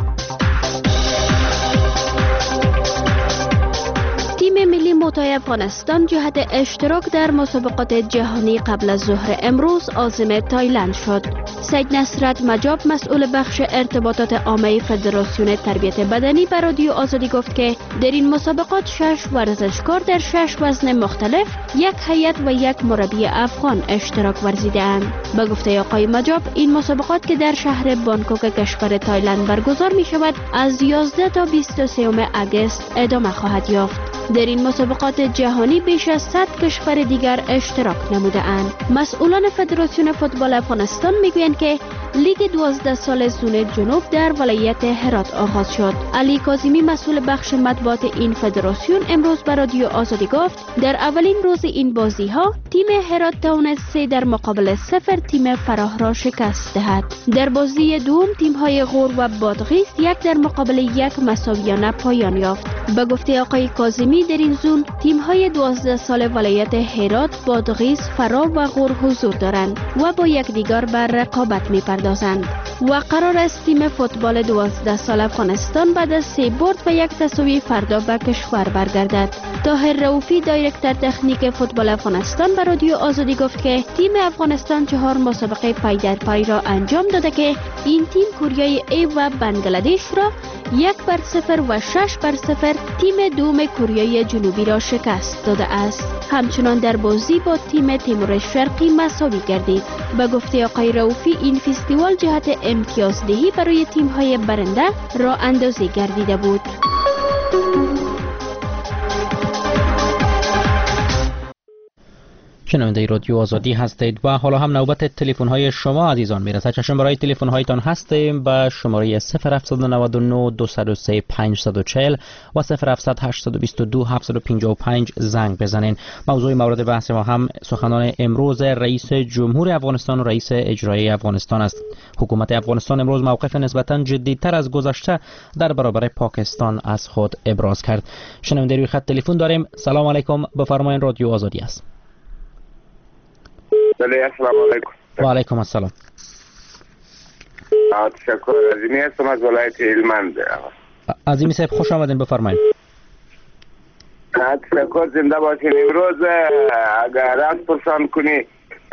تیم ملی موتای افغانستان جهت اشتراک در مسابقات جهانی قبل از ظهر امروز عازم تایلند شد. سید نصرت مجاب مسئول بخش ارتباطات عامه فدراسیون تربیت بدنی به رادیو آزادی گفت که در این مسابقات 6 ورزشکار در 6 وزن مختلف، یک هیئت و یک مربی افغان اشتراک ورزیدند. به گفته آقای مجاب این مسابقات که در شهر بانکوک کشور تایلند برگزار می شود از 11 تا 23 اگست ادامه خواهد یافت. در این مسابقات جهانی بیش از 100 کشور دیگر اشتراک نموده اند. مسئولان فدراسیون فوتبال افغانستان میگویند که لیگ 12 سال زون جنوب در ولایت هرات آغاز شد. علی کاظمی مسئول بخش مطبوعات این فدراسیون امروز به رادیو آزادی گفت در اولین روز این بازی ها تیم هرات توانست 3 در مقابل 0 تیم فراه را شکست دهد. در بازی دوم تیم های غور و بادغیس 1 در مقابل 1 مساویانه پایان یافت. به گفته آقای کاظمی در این زون تیم های 12 سال ولایت هرات، بادغیس، فراه و غور حضور دارند و با یکدیگر بر رقابت می‌پردازند و قرار است تیم فوتبال 12 سال افغانستان بعد از 3 برد و 1 تساوی فردا به کشور برگردد. طاهر رؤوفی دایرکتور تکنیک فوتبال افغانستان به رادیو آزادی گفت که تیم افغانستان 4 مسابقه پای در پای را انجام داده که این تیم کوریای ای و بنگلادش را 1-0 و 6-0 تیم دوم کوریای جنوبی را شکست داده است. همچنان در بازی با تیم تیمور شرقی مساوی گردید. به گفته آقای رؤوفی این فستیوال جهت امتیازدهی برای تیم‌های برنده راه اندازی گردیده بود. شنونده رادیو آزادی هستید و حالا هم نوبت تلفن های شما عزیزان میرسه. چشم برای تلفن هایتان هستیم به شماره 0799 203 540 و 0700 822 755 زنگ بزنین. موضوع مورد بحث ما هم سخنان امروز رئیس جمهور افغانستان و رئیس اجرایی افغانستان است. حکومت افغانستان امروز موقف نسبتاً جدی‌تر از گذشته در برابر پاکستان از خود ابراز کرد. شنونده روی خط تلفن داریم. سلام علیکم، بفرمایید، رادیو آزادی است. السلام علیکم. و علیکم السلام. تشکر. عظیمی هستم از ولایت هلمند. عظیمی صاحب خوش آمدین، بفرمایید. تشکر، زنده باشین. امروز اگر راست پرسان کنی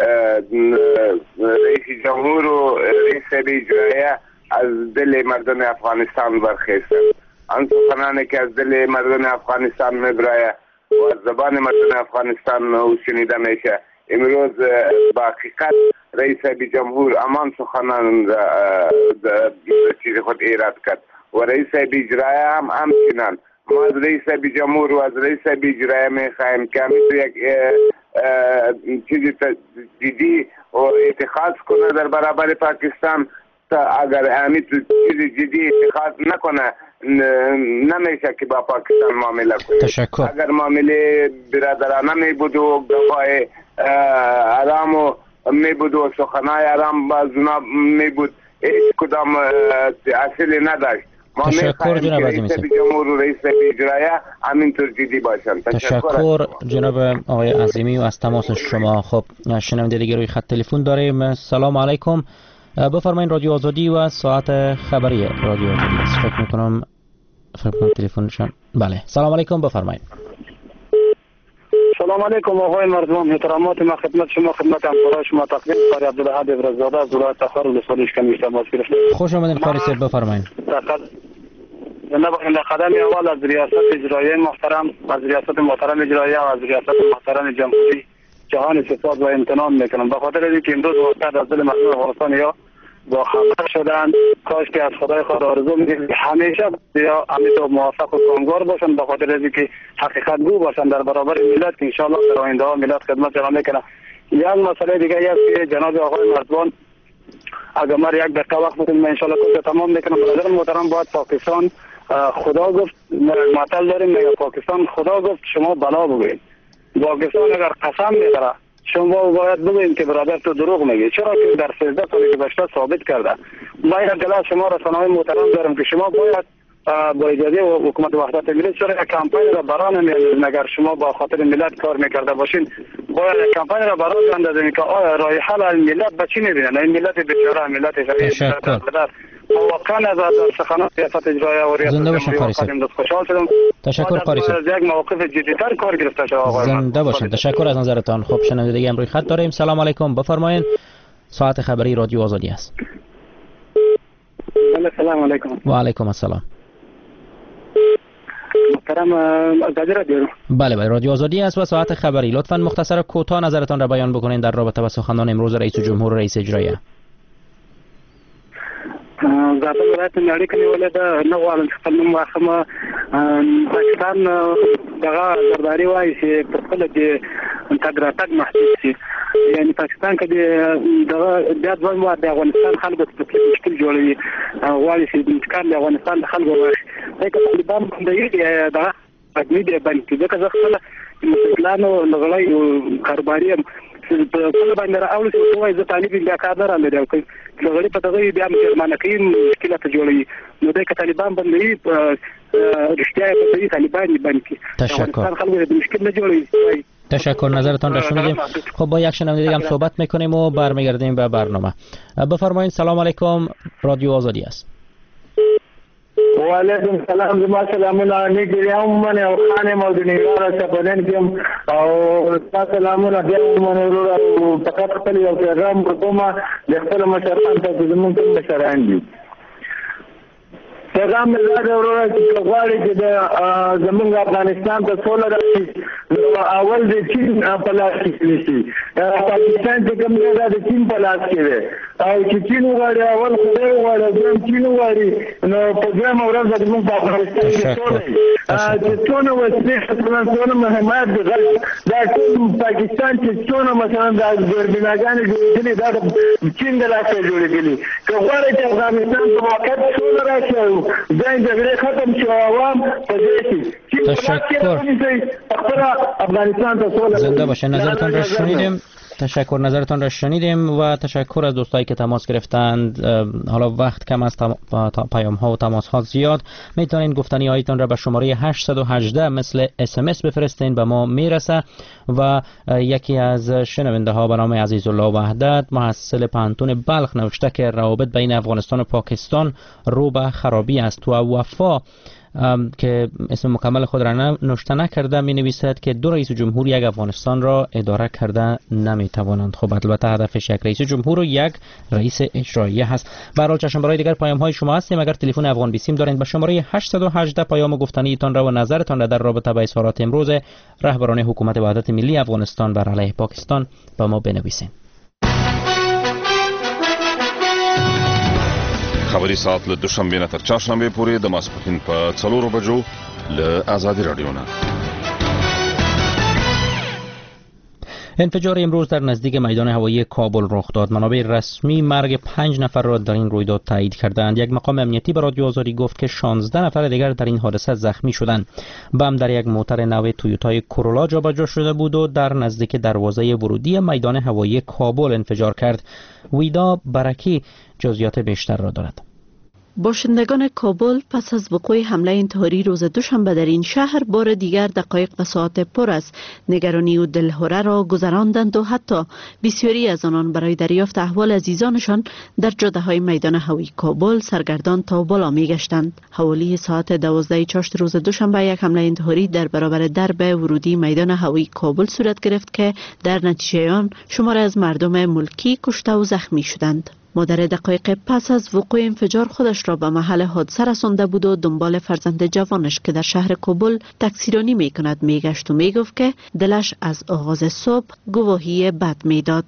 رئیس جمهور و رئیس اجرایی از دل مردم افغانستان برخیستند. آن سخنانی که از دل مردم افغانستان میبراید و از زبان مردم افغانستان شنیده میشه، امروز با حقیقت رئیس جمهور امان سخنان چیز خود ایراد کرد و رئیس اجرایی هم همچنان. ما از رئیس جمهور و از رئیس اجرایی میخواهیم که همیتو یک چیزی جدی و اتخاذ کنه در برابر پاکستان. تا اگر همیتو چیزی جدی اتخاذ نکنه نمیشه که با پاکستان معامله کنه. تشکر. اگر معامله برادرانه می بود و گواه آرام و می بود و سخنای آرام بازونا می بود، هیچ کدام اصلی نداشت. تشکر جناب عظیمی صاحب. رئیس جمهور و رئیس اجرایی همینطور جدی باشند. تشکر جناب آقای عظیمی و از تماس شما. خب شنونده دیگه روی خط تلفن داریم. سلام علیکم، بفرمایید، رادیو آزادی و ساعت خبری رادیو آزادی است. فکر میکنم تلفنشان. بله، سلام علیکم، بفرمایید. سلام علیکم آقای مردم، احترامات ما خدمت شما، خدمت همکارای شما تقدیم قاری عبدالحد ابرزاده از ولایت تخار ولسوالی اشکمی باز گرفته. خوش آمدید قاری صاحب، بفرمایید. در قدم اول از ریاست اجرایی محترم، از ریاست محترم اجرایی و از ریاست محترم جمهوری جهان سپاس و امتنان میکنم به خاطر اینکه امروز واقعا از دل مردم افغانستان یا با خبر شدن. کاش که از خدای خود آرزو می‌کنیم همیشه یا همیشه موفق و کامگار باشن، به خاطر اینکه حقیقت گو باشن در برابر ملت که ان شاء الله در آینده ها ملت خدمت جوان میکنه. یک مسئله دیگه است که جناب آقای مرزبان اگر ما یک دقیقه وقت بکنیم ان شاء الله کار تمام میکنم. برادر محترم باید پاکستان خدا گفت مطلب داریم میگه پاکستان خدا گفت شما بلا بگوید. پاکستان اگر قسم میخوره شما باید بگویید که برادر تو دروغ میگی، چرا که در 13 سال گذشته ثابت کرده. باید کلا شما رسانه‌های محترم دارم که شما باید با اجازه حکومت وحدت ملی چرا کمپاین را بران میاندازید. اگر شما با خاطر ملت کار میکرده باشین باید کمپاین را بران بیاندازید که آیا راه حل ملت به چی میبینن، این ملت بیچاره، ملت فقیر. واقعا از سخنان ریاست اجرایی و ریاست جمهوری خوشحال شدم. تشکر قاری صاحب. از یک موقف جدی‌تر کار گرفته شده آقای. زنده باشین. تشکر از نظرتان. خب شنونده دیگه امروز خط داریم. سلام علیکم، بفرمایید، ساعت خبری رادیو آزادی است. سلام علیکم. و علیکم السلام. محترم آزادی رادیو. بله رادیو آزادی است و ساعت خبری. لطفاً مختصر و کوتاه نظرتان را بیان بکنید در رابطه با سخنان امروز رئیس جمهور و رئیس اجرایی. ذاته ولایت نړۍ کې نیولې ده، نه غواړم چې خپل نوم واخلم. پاکستان دغه زرداري وایي چې په خپله کې تګ راتګ محدود شي. یعنې پاکستان کې دغه بیا دویم وار د افغانستان خلکو ته مشکل جوړوي، غواړي چې د انتقام د افغانستان د خلکو واخلي. ځکه طالبان باندې دغه ادمي دی باندې ځکه زه خپله مسلمانانو لغړی کاروباري یم په خپل باندې راوړل چې وایي زه طالب بیا کار نه رالېږي او که لغړی په دغه بیا مسلمانه کوي مشکلات جوړوي. نو دی که طالبان باندې رښتیا یې په طالبان باندې تشکر. خلکو د مشکل نه جوړوي. تشکر، نظرتان را شنیدیم. خب با یک شنونده دیگه هم صحبت میکنیم و برمیگردیم به برنامه. بفرمایید. سلام علیکم، رادیو آزادی است. و علیکم السلام. زما سلامونه نیکي هم منه او خانم او د نیولار سپدن کوم او تاسو سلامونه بیا هم منه فقط خپل یو پیغام کومه د خپل مشران ته زموږ کوم مشران دي. پیغام مې دا ورور چې غواړي چې د زموږ افغانستان ته سوله راشي اول د چین په لاس کې شي. پاکستان چې کوم دی د چین په لاس کې دی او چې چین وغواړي اول خدای وغواړي دویم چین وغواړي نو په دویمه ورځ به زموږ په افغانستان کې څونه وسلې مثلا څونه مهمات دي دا ټول پاکستان چې څونه مثلا د ګوربیناګانې جوړېدلي دا د چین د لاسه جوړېدلي که غواړي چې افغانستان په موقعیت سوله راشي او جنګ جګړې ختم شي او عوام په دې کې زنده باشه. نظرتان را شنیدیم. تشکر، نظرتان را شنیدیم و تشکر از دوستایی که تماس گرفتند. حالا وقت کم است، پیام ها و تماس ها زیاد. میتونین گفتنی هایتان را به شماره 818 مثل SMS بفرستین، به ما میرسه. و یکی از شنونده ها به نام عزیزالله وحدت محصل پانتون بلخ نوشته که روابط بین افغانستان و پاکستان رو به خرابی است و وفا که اسم مکمل خود را نوشته نکرده می نویسد که دو رئیس جمهور یک افغانستان را اداره کرده نمی توانند. خب البته هدفش یک رئیس جمهور و یک رئیس اجرایی هست. به هر حال چشم برای دیگر پیام های شما هستیم. اگر تلفن افغان بیسیم دارید به شماره 818 پیام گفتنی تان را و نظرتان را در رابطه با اظهارات امروز رهبران حکومت وحدت ملی افغانستان بر علیه پاکستان به ما بنویسید. خبری ساعت له دوشنبه نه تر چهارشنبه پورې د ماسپښین په 4 بجو له آزادی رادیو نه. انفجار امروز در نزدیک میدان هوایی کابل رخ داد. منابع رسمی مرگ 5 نفر را در این رویداد تایید کردند. یک مقام امنیتی به رادیو آزادی گفت که 16 نفر دیگر در این حادثه زخمی شدند. بم در یک موتر نو تویوتای کورولا جابجا شده بود و در نزدیک دروازه ورودی میدان هوایی کابل انفجار کرد. ویدا برکی جزئیات بیشتر را دارد. باشندگان کابل پس از وقوع حمله انتحاری روز دوشنبه در این شهر بار دیگر دقایق و ساعات پر از نگرانی و دلهره را گذراندند و حتی بسیاری از آنان برای دریافت احوال عزیزانشان در جاده های میدان هوایی کابل سرگردان تا بالا می گشتند. حوالی ساعت 12 چاشت روز دوشنبه یک حمله انتحاری در برابر درب ورودی میدان هوایی کابل صورت گرفت که در نتیجه آن شماری از مردم ملکی کشته و زخمی شدند. مادر دقایق پس از وقوع انفجار خودش را به محل حادثه رسانده بود و دنبال فرزند جوانش که در شهر کابل تکثیرانی می کند می گشت و می گفت که دلش از آغاز صبح گواهی بد می داد.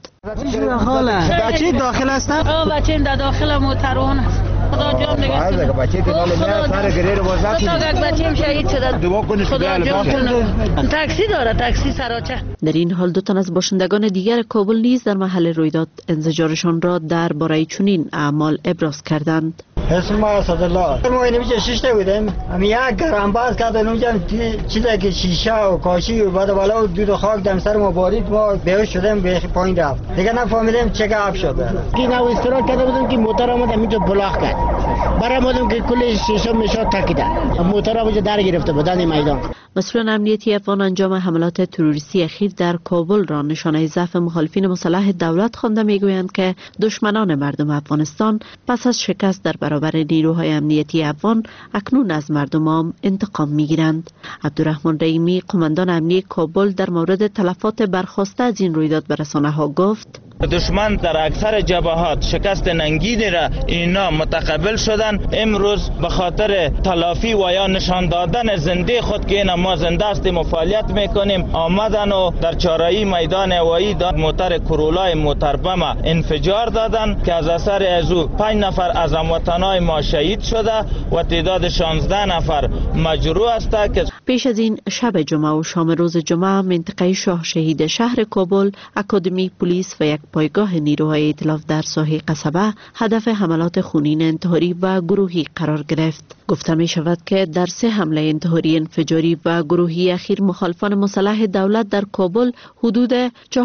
بچه داخل هستن؟ بچه در داخل موترون است. خدا جان نگهدار. بچه دیگه سر گریه رو بازار شد. بچه‌م شهید شد. خدا جان کنه. تاکسی داره، تاکسی سراچه. در این حال دو تن از باشندگان دیگر کابل نیز در محل رویداد انزجارشان را درباره چنین اعمال ابراز کردند. اسم ما اسدالله. ما اینجا شیشه بودیم. هم یک گرانباز کردن اونجا چیزی که شیشه و کاشی و بعد بالا دود و خاک دم سر ما بارید، ما بیهوش شدیم به پایین رفت. دیگه نفهمیدیم چه گپ شده. کی نو استراحت کرده بودیم که موتر آمد همینجا بلاخ کرد. برآمدیم که کل شیشه میشد تکیده. موتر آمد در گرفته بدن میدان. مسئولان امنیتی افغان انجام حملات تروریستی اخیر در کابل را نشانه ضعف مخالفین مسلح دولت خوانده میگویند که دشمنان مردم افغانستان پس از شکست در برابر نیروهای امنیتی افغان اکنون از مردم انتقام میگیرند. عبدالرحمن رحیمی قماندان امنیتی کابل در مورد تلفات برخاسته از این رویداد به رسانه‌ها گفت: دشمن در اکثر جبهات شکست ننگینی را اینا متقبل شدن. امروز به خاطر تلافی و یا نشان دادن زنده خود که اینا ما زنده هستیم و فعالیت میکنیم آمدن و در چهارراه میدان هوایی موتر کورولا موتر بم انفجار دادن که از اثر از او 5 نفر از هموطنان ما شهید شده و تعداد 16 نفر مجروح است. که پیش از این شب جمعه و شام روز جمعه منطقه شاه شهید شهر کابل اکادمی پلیس و یک پایگاه نیروهای ائتلاف در ساحه قصبه هدف حملات خونین انتحاری و گروهی قرار گرفت. گفته می شود که در 3 حمله انتحاری انفجاری و گروهی اخیر مخالفان مسلح دولت در کابل حدود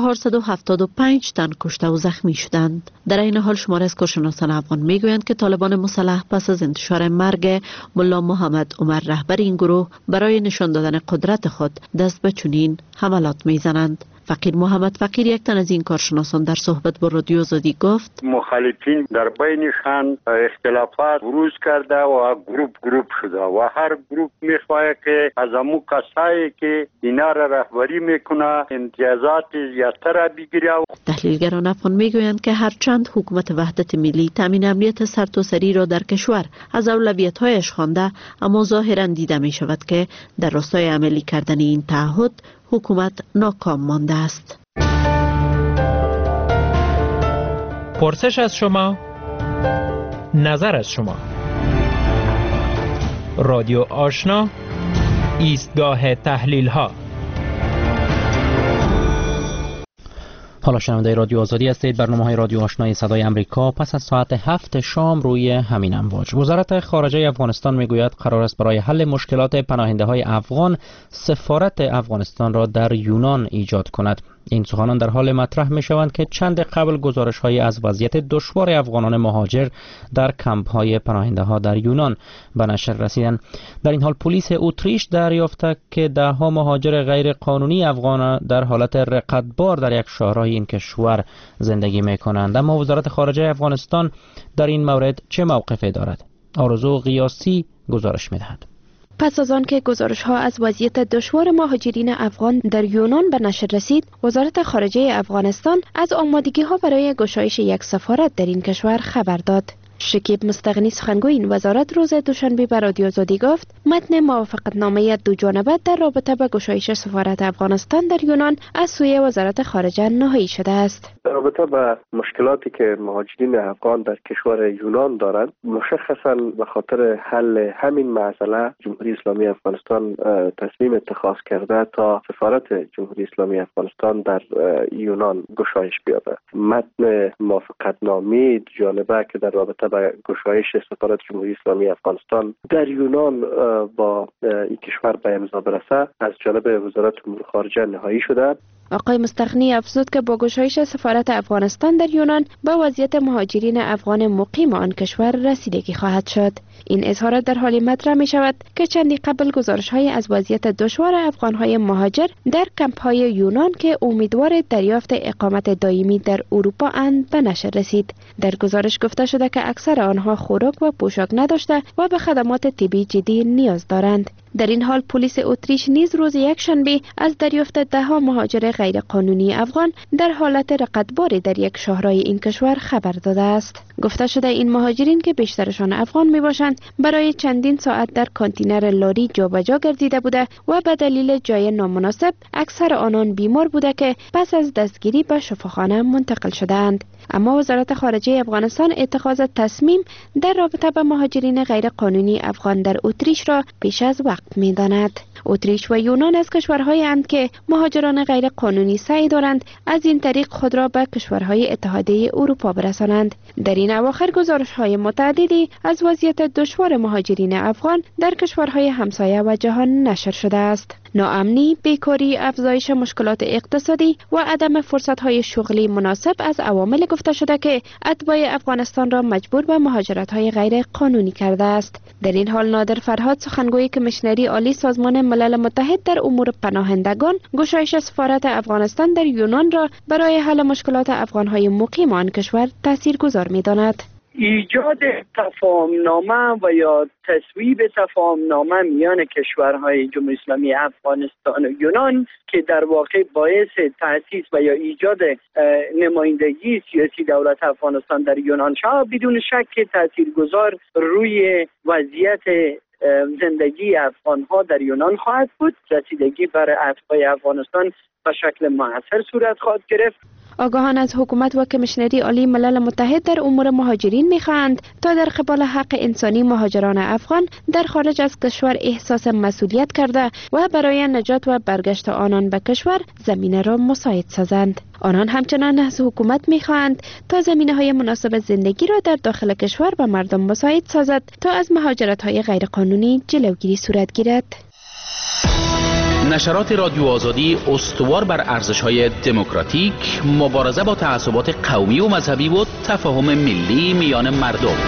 475 تن کشته و زخمی شدند. در این حال شمار از کارشناسان افغان می گویند که طالبان مسلح پس از انتشار مرگ ملا محمد عمر رهبر این گروه برای نشان دادن قدرت خود دست به چنین حملات می زنند. فقیر محمد فقیر یک تن از این کارشناسان در صحبت با رادیو آزادی گفت: مخالفین در بینشان اختلافات بروز کرده و گروپ شده و هر گروپ میخواهد که از امو کسایی که اینا را رهبری میکنه امتیازات زیادتر بگیره. تحلیلگران افغان میگویند که هرچند حکومت وحدت ملی تامین امنیت سرتاسری را در کشور از اولویت‌هایش خوانده، اما ظاهراً دیده می شود که در راستای عملی کردن این تعهد حکومت ناکام مانده است. پرسش از شما، نظر از شما. رادیو آشنا، ایستگاه تحلیل ها. حالا شنونده رادیو آزادی هستید. برنامه‌های رادیو آشنای صدای امریکا پس از ساعت 7 شام روی همین امواج. وزارت خارجه افغانستان میگوید قرار است برای حل مشکلات پناهنده‌های افغان سفارت افغانستان را در یونان ایجاد کند. این سخنان در حال مطرح می شوند که چند قبل گزارش‌هایی از وضعیت دشوار افغانان مهاجر در کمپ‌های پناهنده‌ها در یونان به نشر رسیدند. در این حال پلیس اتریش دریافته که ده‌ها مهاجر غیر قانونی افغان در حالت رقتبار در یک شهرهای این کشور زندگی می‌کنند. اما وزارت خارجه افغانستان در این مورد چه موقفی دارد؟ آرزو قیاسی گزارش می‌دهد. پس از آن که گزارش‌ها از وضعیت دشوار مهاجرین افغان در یونان به نشر رسید، وزارت خارجه افغانستان از آمادگی‌ها برای گشایش یک سفارت در این کشور خبر داد. شکیب مستغنی سخنگوی این وزارت روز دوشنبه به رادیو آزادی گفت متن موافقتنامه دو جانبه در رابطه با گشایش سفارت افغانستان در یونان از سوی وزارت خارجه نهایی شده است. در رابطه با مشکلاتی که مهاجرین افغان در کشور یونان دارند، مشخصاً به خاطر حل همین مسئله جمهوری اسلامی افغانستان تصمیم اتخاذ کرده تا سفارت جمهوری اسلامی افغانستان در یونان گشایش بیابد. متن موافقتنامه دو جانبه که در رابطه با گشایش سفارت جمهوری اسلامی افغانستان در یونان با این کشور به امضا برسه از جانب وزارت امور خارجه نهایی شده. آقای مستغنی افزود که با گشایش سفارت افغانستان در یونان به وضعیت مهاجرین افغان مقیم آن کشور رسیدگی خواهد شد. این اظهارات در حالی مطرح می شود که چندی قبل گزارش‌های از وضعیت دشوار افغان‌های مهاجر در کمپ‌های یونان که امیدوار دریافت اقامت دائمی در اروپا اند به نشر رسید. در گزارش گفته شده که اکثر آنها خوراک و پوشاک نداشته و به خدمات طبی جدی نیاز دارند. در این حال پلیس اتریش نیز روز یکشنبه از دریافت ده‌ها مهاجر غیرقانونی افغان در حالت رقتباری در یک شهرهای این کشور خبر داده است. گفته شده این مهاجرین که بیشترشان افغان میباشند برای چندین ساعت در کانتینر لاری جابجا گردیده بوده و به دلیل جای نامناسب اکثر آنان بیمار بوده که پس از دستگیری به شفاخانه منتقل شدند. اما وزارت خارجه افغانستان اتخاذ تصمیم در رابطه با مهاجرین غیرقانونی افغان در اتریش را پیش از وقت می‌داند. اتریش و یونان از کشورهایی اند که مهاجران غیرقانونی سعی دارند از این طریق خود را به کشورهای اتحادیه اروپا برسانند. در این اواخر گزارش‌های متعددی از وضعیت دشوار مهاجرین افغان در کشورهای همسایه و جهان نشر شده است. ناامنی، بیکاری، افزایش مشکلات اقتصادی و عدم فرصت‌های شغلی مناسب از عوامل گفته شده که اتباع افغانستان را مجبور به مهاجرت‌های غیر قانونی کرده است. در این حال نادر فرهاد سخنگوی کمیشنری عالی سازمان ملل متحد در امور پناهندگان گشایش سفارت افغانستان در یونان را برای حل مشکلات افغان‌های مقیم آن کشور تاثیرگذار می‌داند. ایجاد تفاهمنامه و یا تصویب تفاهمنامه میان کشورهای جمهوری اسلامی افغانستان و یونان که در واقع باعث تأسیس و یا ایجاد نمایندگی سیاسی دولت افغانستان در یونان شود بدون شک تاثیرگذار روی وضعیت زندگی افغان‌ها در یونان خواهد بود. رسیدگی بر اتباع افغانستان به شکل مؤثر صورت خواهد گرفت. آگاهان از حکومت و کمیشنری عالی ملل متحد در امور مهاجرین می‌خواهند تا در قبال حق انسانی مهاجران افغان در خارج از کشور احساس مسئولیت کرده و برای نجات و برگشت آنان به کشور زمینه را مساعد سازند. آنان همچنان از حکومت می‌خواهند تا زمینه‌های مناسب زندگی را در داخل کشور به مردم مساعد سازد تا از مهاجرت‌های غیرقانونی جلوگیری صورت گیرد. نشرات رادیو آزادی استوار بر ارزش‌های دموکراتیک، مبارزه با تعصبات قومی و مذهبی و تفاهم ملی میان مردم.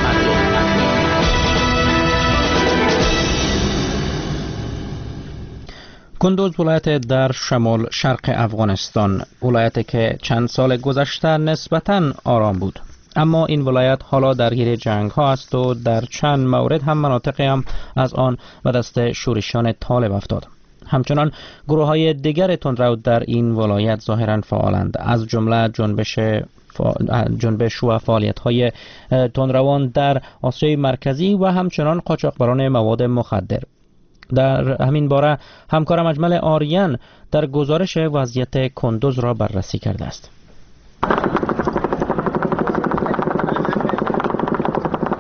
کندوز ولایت در شمال شرق افغانستان، ولایتی که چند سال گذشته نسبتاً آرام بود، اما این ولایت حالا درگیر جنگ ها است و در چند مورد هم مناطقی هم از آن به دست شورشیان طالب افتاد. همچنان گروه های دیگر تندرو در این ولایت ظاهراً فعالند، از جمله جنبش و فعالیت های تندروان در آسیای مرکزی و همچنان قاچاقبران مواد مخدر. در همین باره همکارم اجمل آریان در گزارش وضعیت کندوز را بررسی کرده است.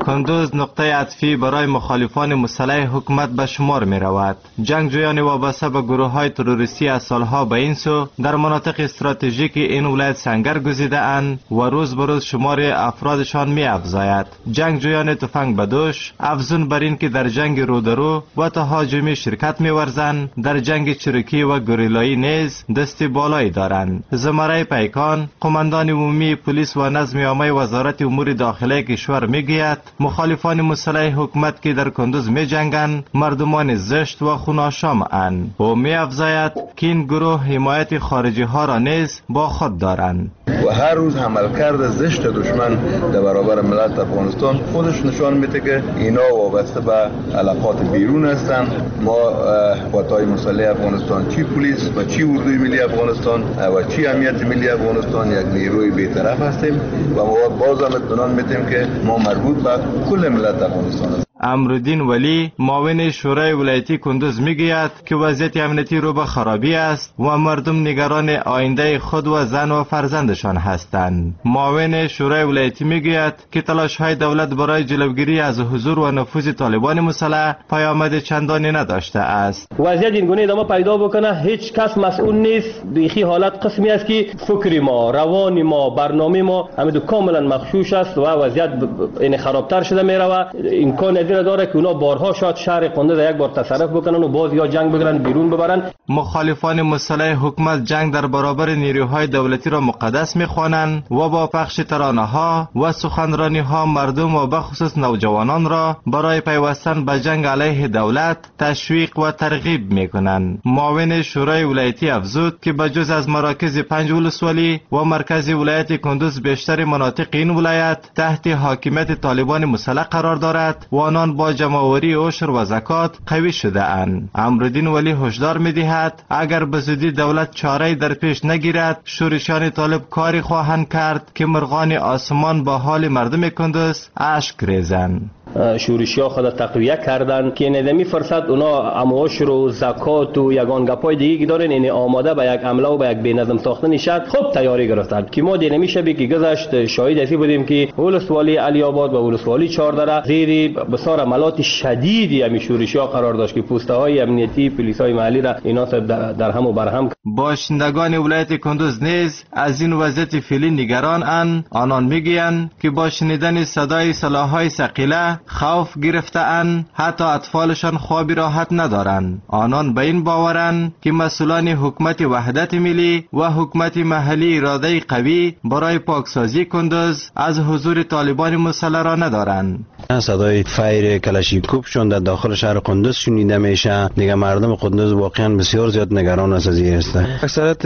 کندوز نقطه عطفی برای مخالفان مسلح حکومت به شمار می رود. جنگجویان وابسته به گروه های تروریستی از سالها به این سو در مناطق استراتژیک این ولایت سنگر گزیده اند و روز به روز شمار افرادشان می افزاید. جنگجویان تفنگ به دوش افزون بر این که در جنگ رودرو و تهاجمی شرکت می ورزند، در جنگ چریکی و گوریلایی نیز دست بالایی دارند. زمره پیکان قماندان عمومی پلیس و نظم عامه وزارت امور داخلی کشور میگوید مخالفان مسلح حکومت که در کندوز می جنگند مردمان زشت و خوناشام اند و می افزاید که این گروه حمایت خارجی ها را نیز با خود دارند و هر روز عملکرد زشت دشمن در برابر ملت افغانستان خودش نشان میده که اینا وابسته به علاقات بیرون هستند. ما قوای مسلح افغانستان، چی پلیس و چی اردوی ملی افغانستان و چی امنیت ملی افغانستان یک نیروی بی‌طرف هستیم و ما باز هم اطمینان میدیم که ما مربوط به کل ملت افغانستان هستیم. امرالدین ولی معاون شورای ولایتی کندوز میگوید که وضعیت امنیتی رو به خرابی است و مردم نگران آینده خود و زن و فرزندشان هستند. معاون شورای ولایتی میگوید که تلاش‌های دولت برای جلوگیری از حضور و نفوذ طالبان مسلح پیامد چندانی نداشته است. وضعیت این گونه ادامه پیدا بکنه هیچ کس مسئول نیست. بیخی حالت قسمی است که فکر ما، روان ما، برنامه ما همه کاملا مغشوش است و وضعیت این خرابتر شده میره. امکان داره که اونا بارها شاید شهر کندوز یک بار تصرف بکنن و باز یا جنگ بگیرن بیرون ببرن. مخالفان مسلح حکومت جنگ در برابر نیروهای دولتی را مقدس می‌خوانند و با پخش ترانه‌ها و سخنرانی‌ها مردم و بخصوص نوجوانان را برای پیوستن به جنگ علیه دولت تشویق و ترغیب می‌کنند. معاون شورای ولایتی افزود که بجز از مراکز 5 ولسوالی و مرکز ولایت کندوز بیشتر مناطق این ولایت تحت حاکمیت طالبان مسلح قرار دارد و آنان با جمع‌آوری عشر و زکات قوی شده اند. امرالدین ولی هشدار می‌دهد اگر به زودی دولت چاره‌ای در پیش نگیرد شورشیان طالب کاری خواهند کرد که مرغان آسمان با حال مردم کندوز اشک ریزند. شورشی‌ها خود تقویه کردن که ندمی فرصت اونا امواشر و زکات و یگان گپای دیگه که دارن این آماده به یک عمله و به یک بی‌نظم ساختن شد خوب تیاری گرفتن که ما دینمی شبی که گذشت شاهد اسی بودیم که ولسوالی علی آباد و ولسوالی چهاردره زیر بسیار عملات شدیدی همین شورشی‌ها قرار داشت که پوسته‌های امنیتی پلیس‌های محلی را اینا در هم و برهم. باشندگان ولایت کندوز نیز از این وضعیت فعلی نگران اند. آنان میگویند که با شنیدن صدای سلاح‌های ثقیله خوف گرفته اند، حتی اطفالشان خوابی راحت ندارند. آنان به این باورند که مسئولان حکومت وحدت ملی و حکومت محلی اراده قوی برای پاکسازی کندوز از حضور طالبان مسلح را ندارند. صدای فایر کلاشینکوفشون در داخل شهر کندوز شنیده میشه. دیگه مردم کندوز واقعا بسیار زیاد نگران از این است. اکثریت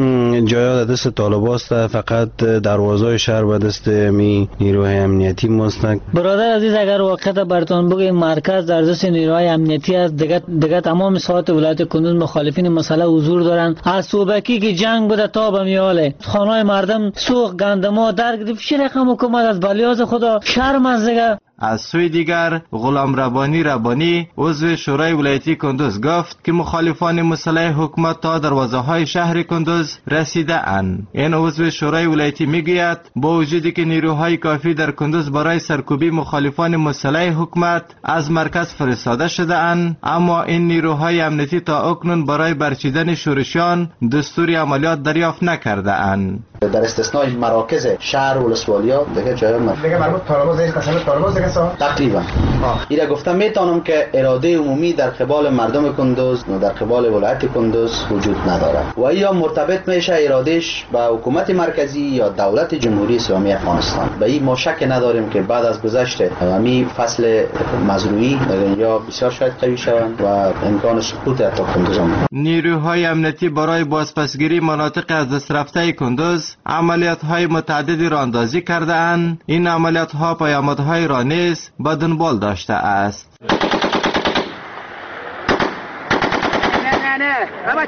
جایا دست طالبان است، فقط دروازهای شهر به دست نیروهای امنیتی ماست. برادر عزیز اگر واقعا براتون بگم مرکز در دست نیروهای امنیتی است. دیگه تمام ساحات ولایت کندوز مخالفین مسلح حضور دارند. از صوبکی که جنگ بوده تا به میاله خانه‌های مردم سوخت، گندما در گرفت. چه رقم حکومت از بلیاز خدا شرم از دیگه. از سوی دیگر غلام ربانی عضو شورای ولایتی کندوز گفت که مخالفان مسلح حکومت تا دروازه‌های شهر کندوز رسیده اند. این عضو شورای ولایتی میگوید با وجودی که نیروهای کافی در کندوز برای سرکوبی مخالفان مسلح حکومت از مرکز فرستاده شده اند، اما این نیروهای امنیتی تا اکنون برای برچیدن شورشیان دستور عملیات دریافت نکرده اند. در استثنای مراکز شهر و ولسوالیا دیگه جای مربوط طالبان دیگه تقریبا اینا گفتم میتونم که اراده عمومی در قبال مردم کندوز و در قبال ولایت کندوز وجود نداره و یا مرتبط میشه ارادهش با حکومت مرکزی یا دولت جمهوری اسلامی افغانستان. به این ما شک نداریم که بعد از گذشت همین فصل مزروعی یا بسیار شاید قوی شوند و امکان سقوط اتا کندوز هم. نیروهای امنیتی برای بازپسگیری مناطق از دست رفته کندوز عملیات‌های متعددی را اندازی کرده اند. این عملیات‌ها پیامدهای را نیز به دنبال داشته است. نه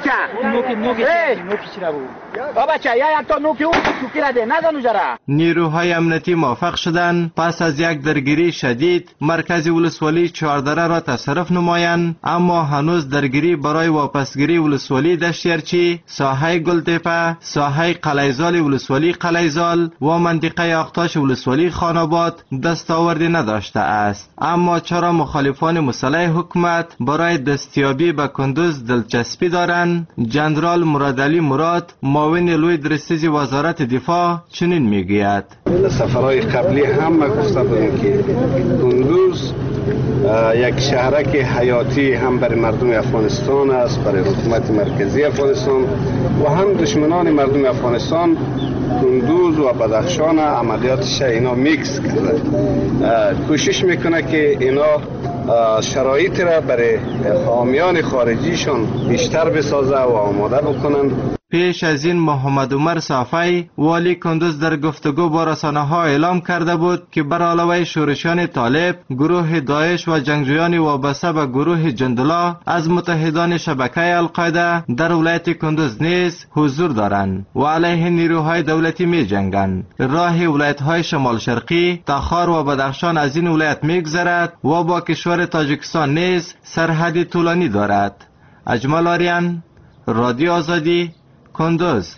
بچه نوکی چرا بود بچه یا تا نوکی اون توکی رده ندانو جرا. نیروهای امنیتی موفق شدند پس از یک درگیری شدید مرکز ولسوالی چهاردره را تصرف نمایند، اما هنوز درگیری برای واپسگیری ولسوالی دشتیرچی، ساحه گلتپه، ساحه قلیزال ولسوالی قلیزال و منطقه آختاش ولسوالی خاناباد دستاوردی نداشته است. اما چرا مخالفان مسلح حکومت برای دستیابی به کندوز دلچسپی دارند؟ جنرال مرادعلی مراد معاون لوی درستیز وزارت دفاع چنین میگوید: سفرهای قبلی هم ما گفته بودیم که کندوز یک شهرک حیاتی هم برای مردم افغانستان است، برای حکومت مرکزی افغانستان و هم دشمنان مردم افغانستان. کندوز و بدخشان عملیاتش اینا میکس کرده، کوشش میکنه که اینا شرایط را برای حامیان خارجیشان بیشتر بسازه و آماده بکنن. پیش از این محمد عمر صافی والی کندوز در گفتگو با رسانه‌ها اعلام کرده بود که بر علاوه شورشیان طالب، گروه داعش و جنگجویان وابسته به گروه جندلا از متحدان شبکه القاعده در ولایت کندوز نیز حضور دارند و علیه نیروهای دولتی می جنگند. راه ولایت‌های شمال شرقی، تخار و بدخشان از این ولایت می‌گذرد و با کشور تاجیکستان نیز سرحد طولانی دارد. اجمل آریان، رادیو آزادی، کندوز.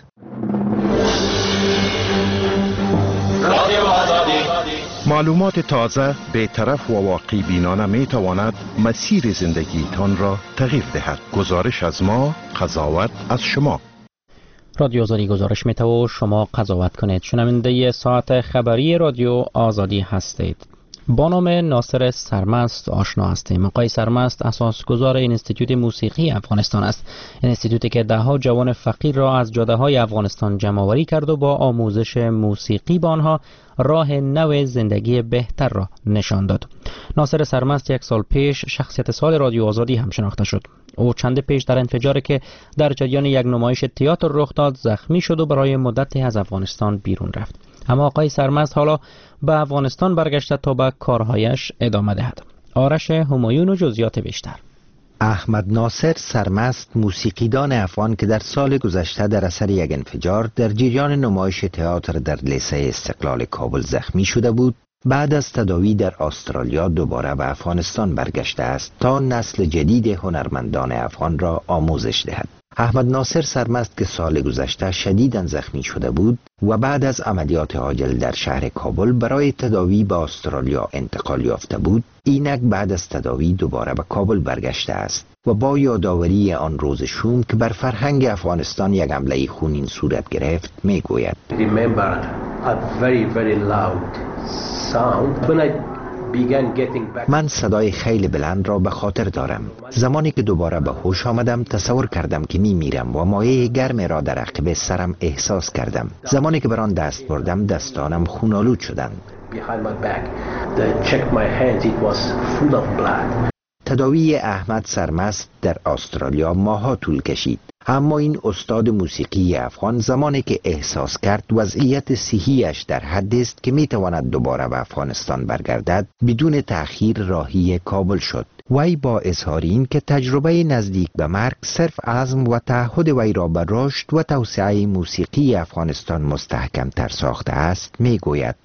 معلومات تازه، بی‌طرف و واقعی بینانه می تواند مسیر زندگی تان را تغییر دهد. گزارش از ما، قضاوت از شما. رادیو آزادی گزارش می تو شما قضاوت کنید. شنونده ساعت خبری رادیو آزادی هستید. با نام ناصر سرمست آشنا هستیم. آقای سرمست اساسگزار انستیتوت موسیقی افغانستان است. انستیتوتی که دهها جوان فقیر را از جاده‌های افغانستان جمع‌آوری کرد و با آموزش موسیقی با آنها راه نو زندگی بهتر را نشان داد. ناصر سرمست 1 سال پیش شخصیت سال رادیو آزادی هم شناخته شد. او چند پیش در انفجاری که در جریان یک نمایش تئاتر رخ داد زخمی شد و برای مدتی از افغانستان بیرون رفت. اما آقای سرمست حالا به افغانستان برگشته تا به کارهایش ادامه دهد. آرش همایون و جزئیات بیشتر. احمد ناصر سرمست موسیقیدان افغان که در سال گذشته در اثر یک انفجار در جریان نمایش تئاتر در لیسه استقلال کابل زخمی شده بود، بعد از تداوی در استرالیا دوباره به افغانستان برگشته است تا نسل جدید هنرمندان افغان را آموزش دهد. احمد ناصر سرمست که سال گذشته شدیداً زخمی شده بود و بعد از عملیات عاجل در شهر کابل برای تداوی به استرالیا انتقال یافته بود، اینک بعد از تداوی دوباره به کابل برگشته است و با یادآوری آن روز شوم که بر فرهنگ افغانستان یک حمله خونین صورت گرفت میگوید: من صدای خیلی بلند را به خاطر دارم. زمانی که دوباره به هوش آمدم تصور کردم که میمیرم و مایه گرم را در عقب سرم احساس کردم. زمانی که بر آن دست بردم دستانم خونالود شدند. تداوی احمد سرمست در استرالیا ماها طول کشید، اما این استاد موسیقی افغان زمانی که احساس کرد وضعیت صحیش در حدی است که میتواند دوباره به افغانستان برگردد، بدون تأخیر راهی کابل شد. وی با اظهار این که تجربه نزدیک به مرگ صرف عزم و تعهد وی را به رشد و توسعه موسیقی افغانستان مستحکم تر ساخته است میگوید: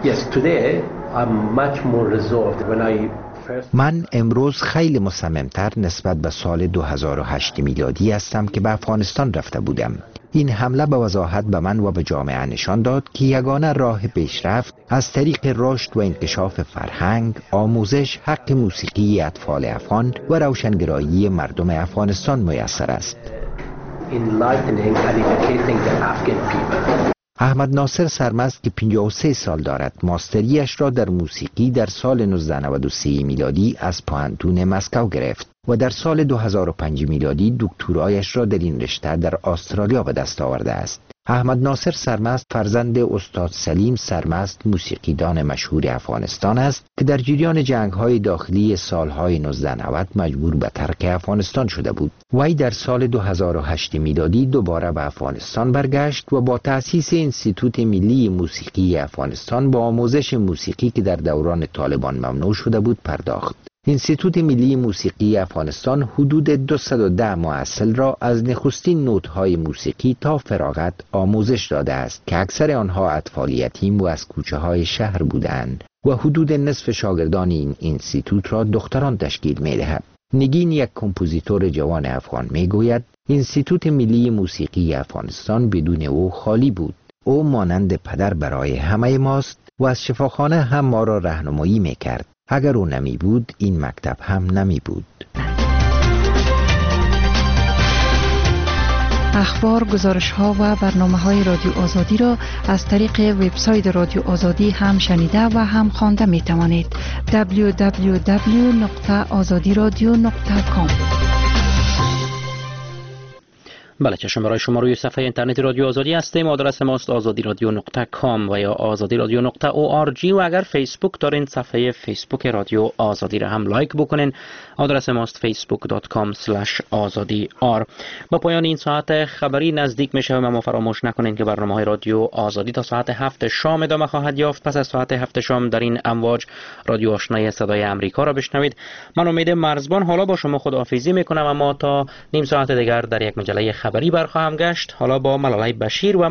من امروز خیلی مصممتر نسبت به سال 2008 میلادی هستم که به افغانستان رفته بودم. این حمله به وضاحت به من و به جامعه نشان داد که یگانه راه پیشرفت از طریق رشد و انکشاف فرهنگ، آموزش، حق موسیقی اطفال افغان و روشنگرایی مردم افغانستان میسر است. احمد ناصر سرمست که 53 سال دارد ماستریش را در موسیقی در سال 1993 میلادی از پانتون مسکو گرفت و در سال 2005 میلادی دکترایش را در این رشته در استرالیا به دست آورده است. احمد ناصر سرمست فرزند استاد سلیم سرمست موسیقیدان مشهور افغانستان است که در جریان جنگ‌های داخلی سالهای 1990 مجبور به ترک افغانستان شده بود. وی در سال 2008 میلادی دوباره به افغانستان برگشت و با تأسیس انستیتوت ملی موسیقی افغانستان با آموزش موسیقی که در دوران طالبان ممنوع شده بود پرداخت. انستیتوت ملی موسیقی افغانستان حدود 210 محصل را از نخستین نوت‌های موسیقی تا فراغت آموزش داده است که اکثر آنها اطفال یتیم و از کوچه‌های شهر بودند و حدود نصف شاگردان این انستیتوت را دختران تشکیل می‌دهد. نگین، یک کمپوزیتور جوان افغان، میگوید انستیتوت ملی موسیقی افغانستان بدون او خالی بود. او مانند پدر برای همه ماست و از شفاخانه هم ما را راهنمایی میکرد. اگر او نمی بود این مکتب هم نمی بود. اخبار، گزارش‌ها و برنامه‌های رادیو آزادی را از طریق وبسایت رادیو آزادی هم شنیده و هم خوانده می‌توانید. www.azadiradio.com. بله، چشم برای شما روی صفحه اینترنتی رادیو آزادی هستیم. آدرس ماست azadiradio.com و یا azadiradio.org و اگر فیسبوک دارین صفحه فیسبوک رادیو آزادی را هم لایک بکنین. آدرس ماست facebook.com/azadi.r. با پایان این ساعت خبری نزدیک میشه و ما فراموش نکنین که برنامه‌های رادیو آزادی تا ساعت 7 شام ادامه خواهد یافت. پس از ساعت 7 شام در این امواج رادیو آشنای صدای امریکا را بشنوید. من امید مرزبان حالا با شما خداحافظی میکنم، اما تا نیم ساعت دیگر در یک مجله خبری برخواهم گشت. حالا با ملالای بشیر و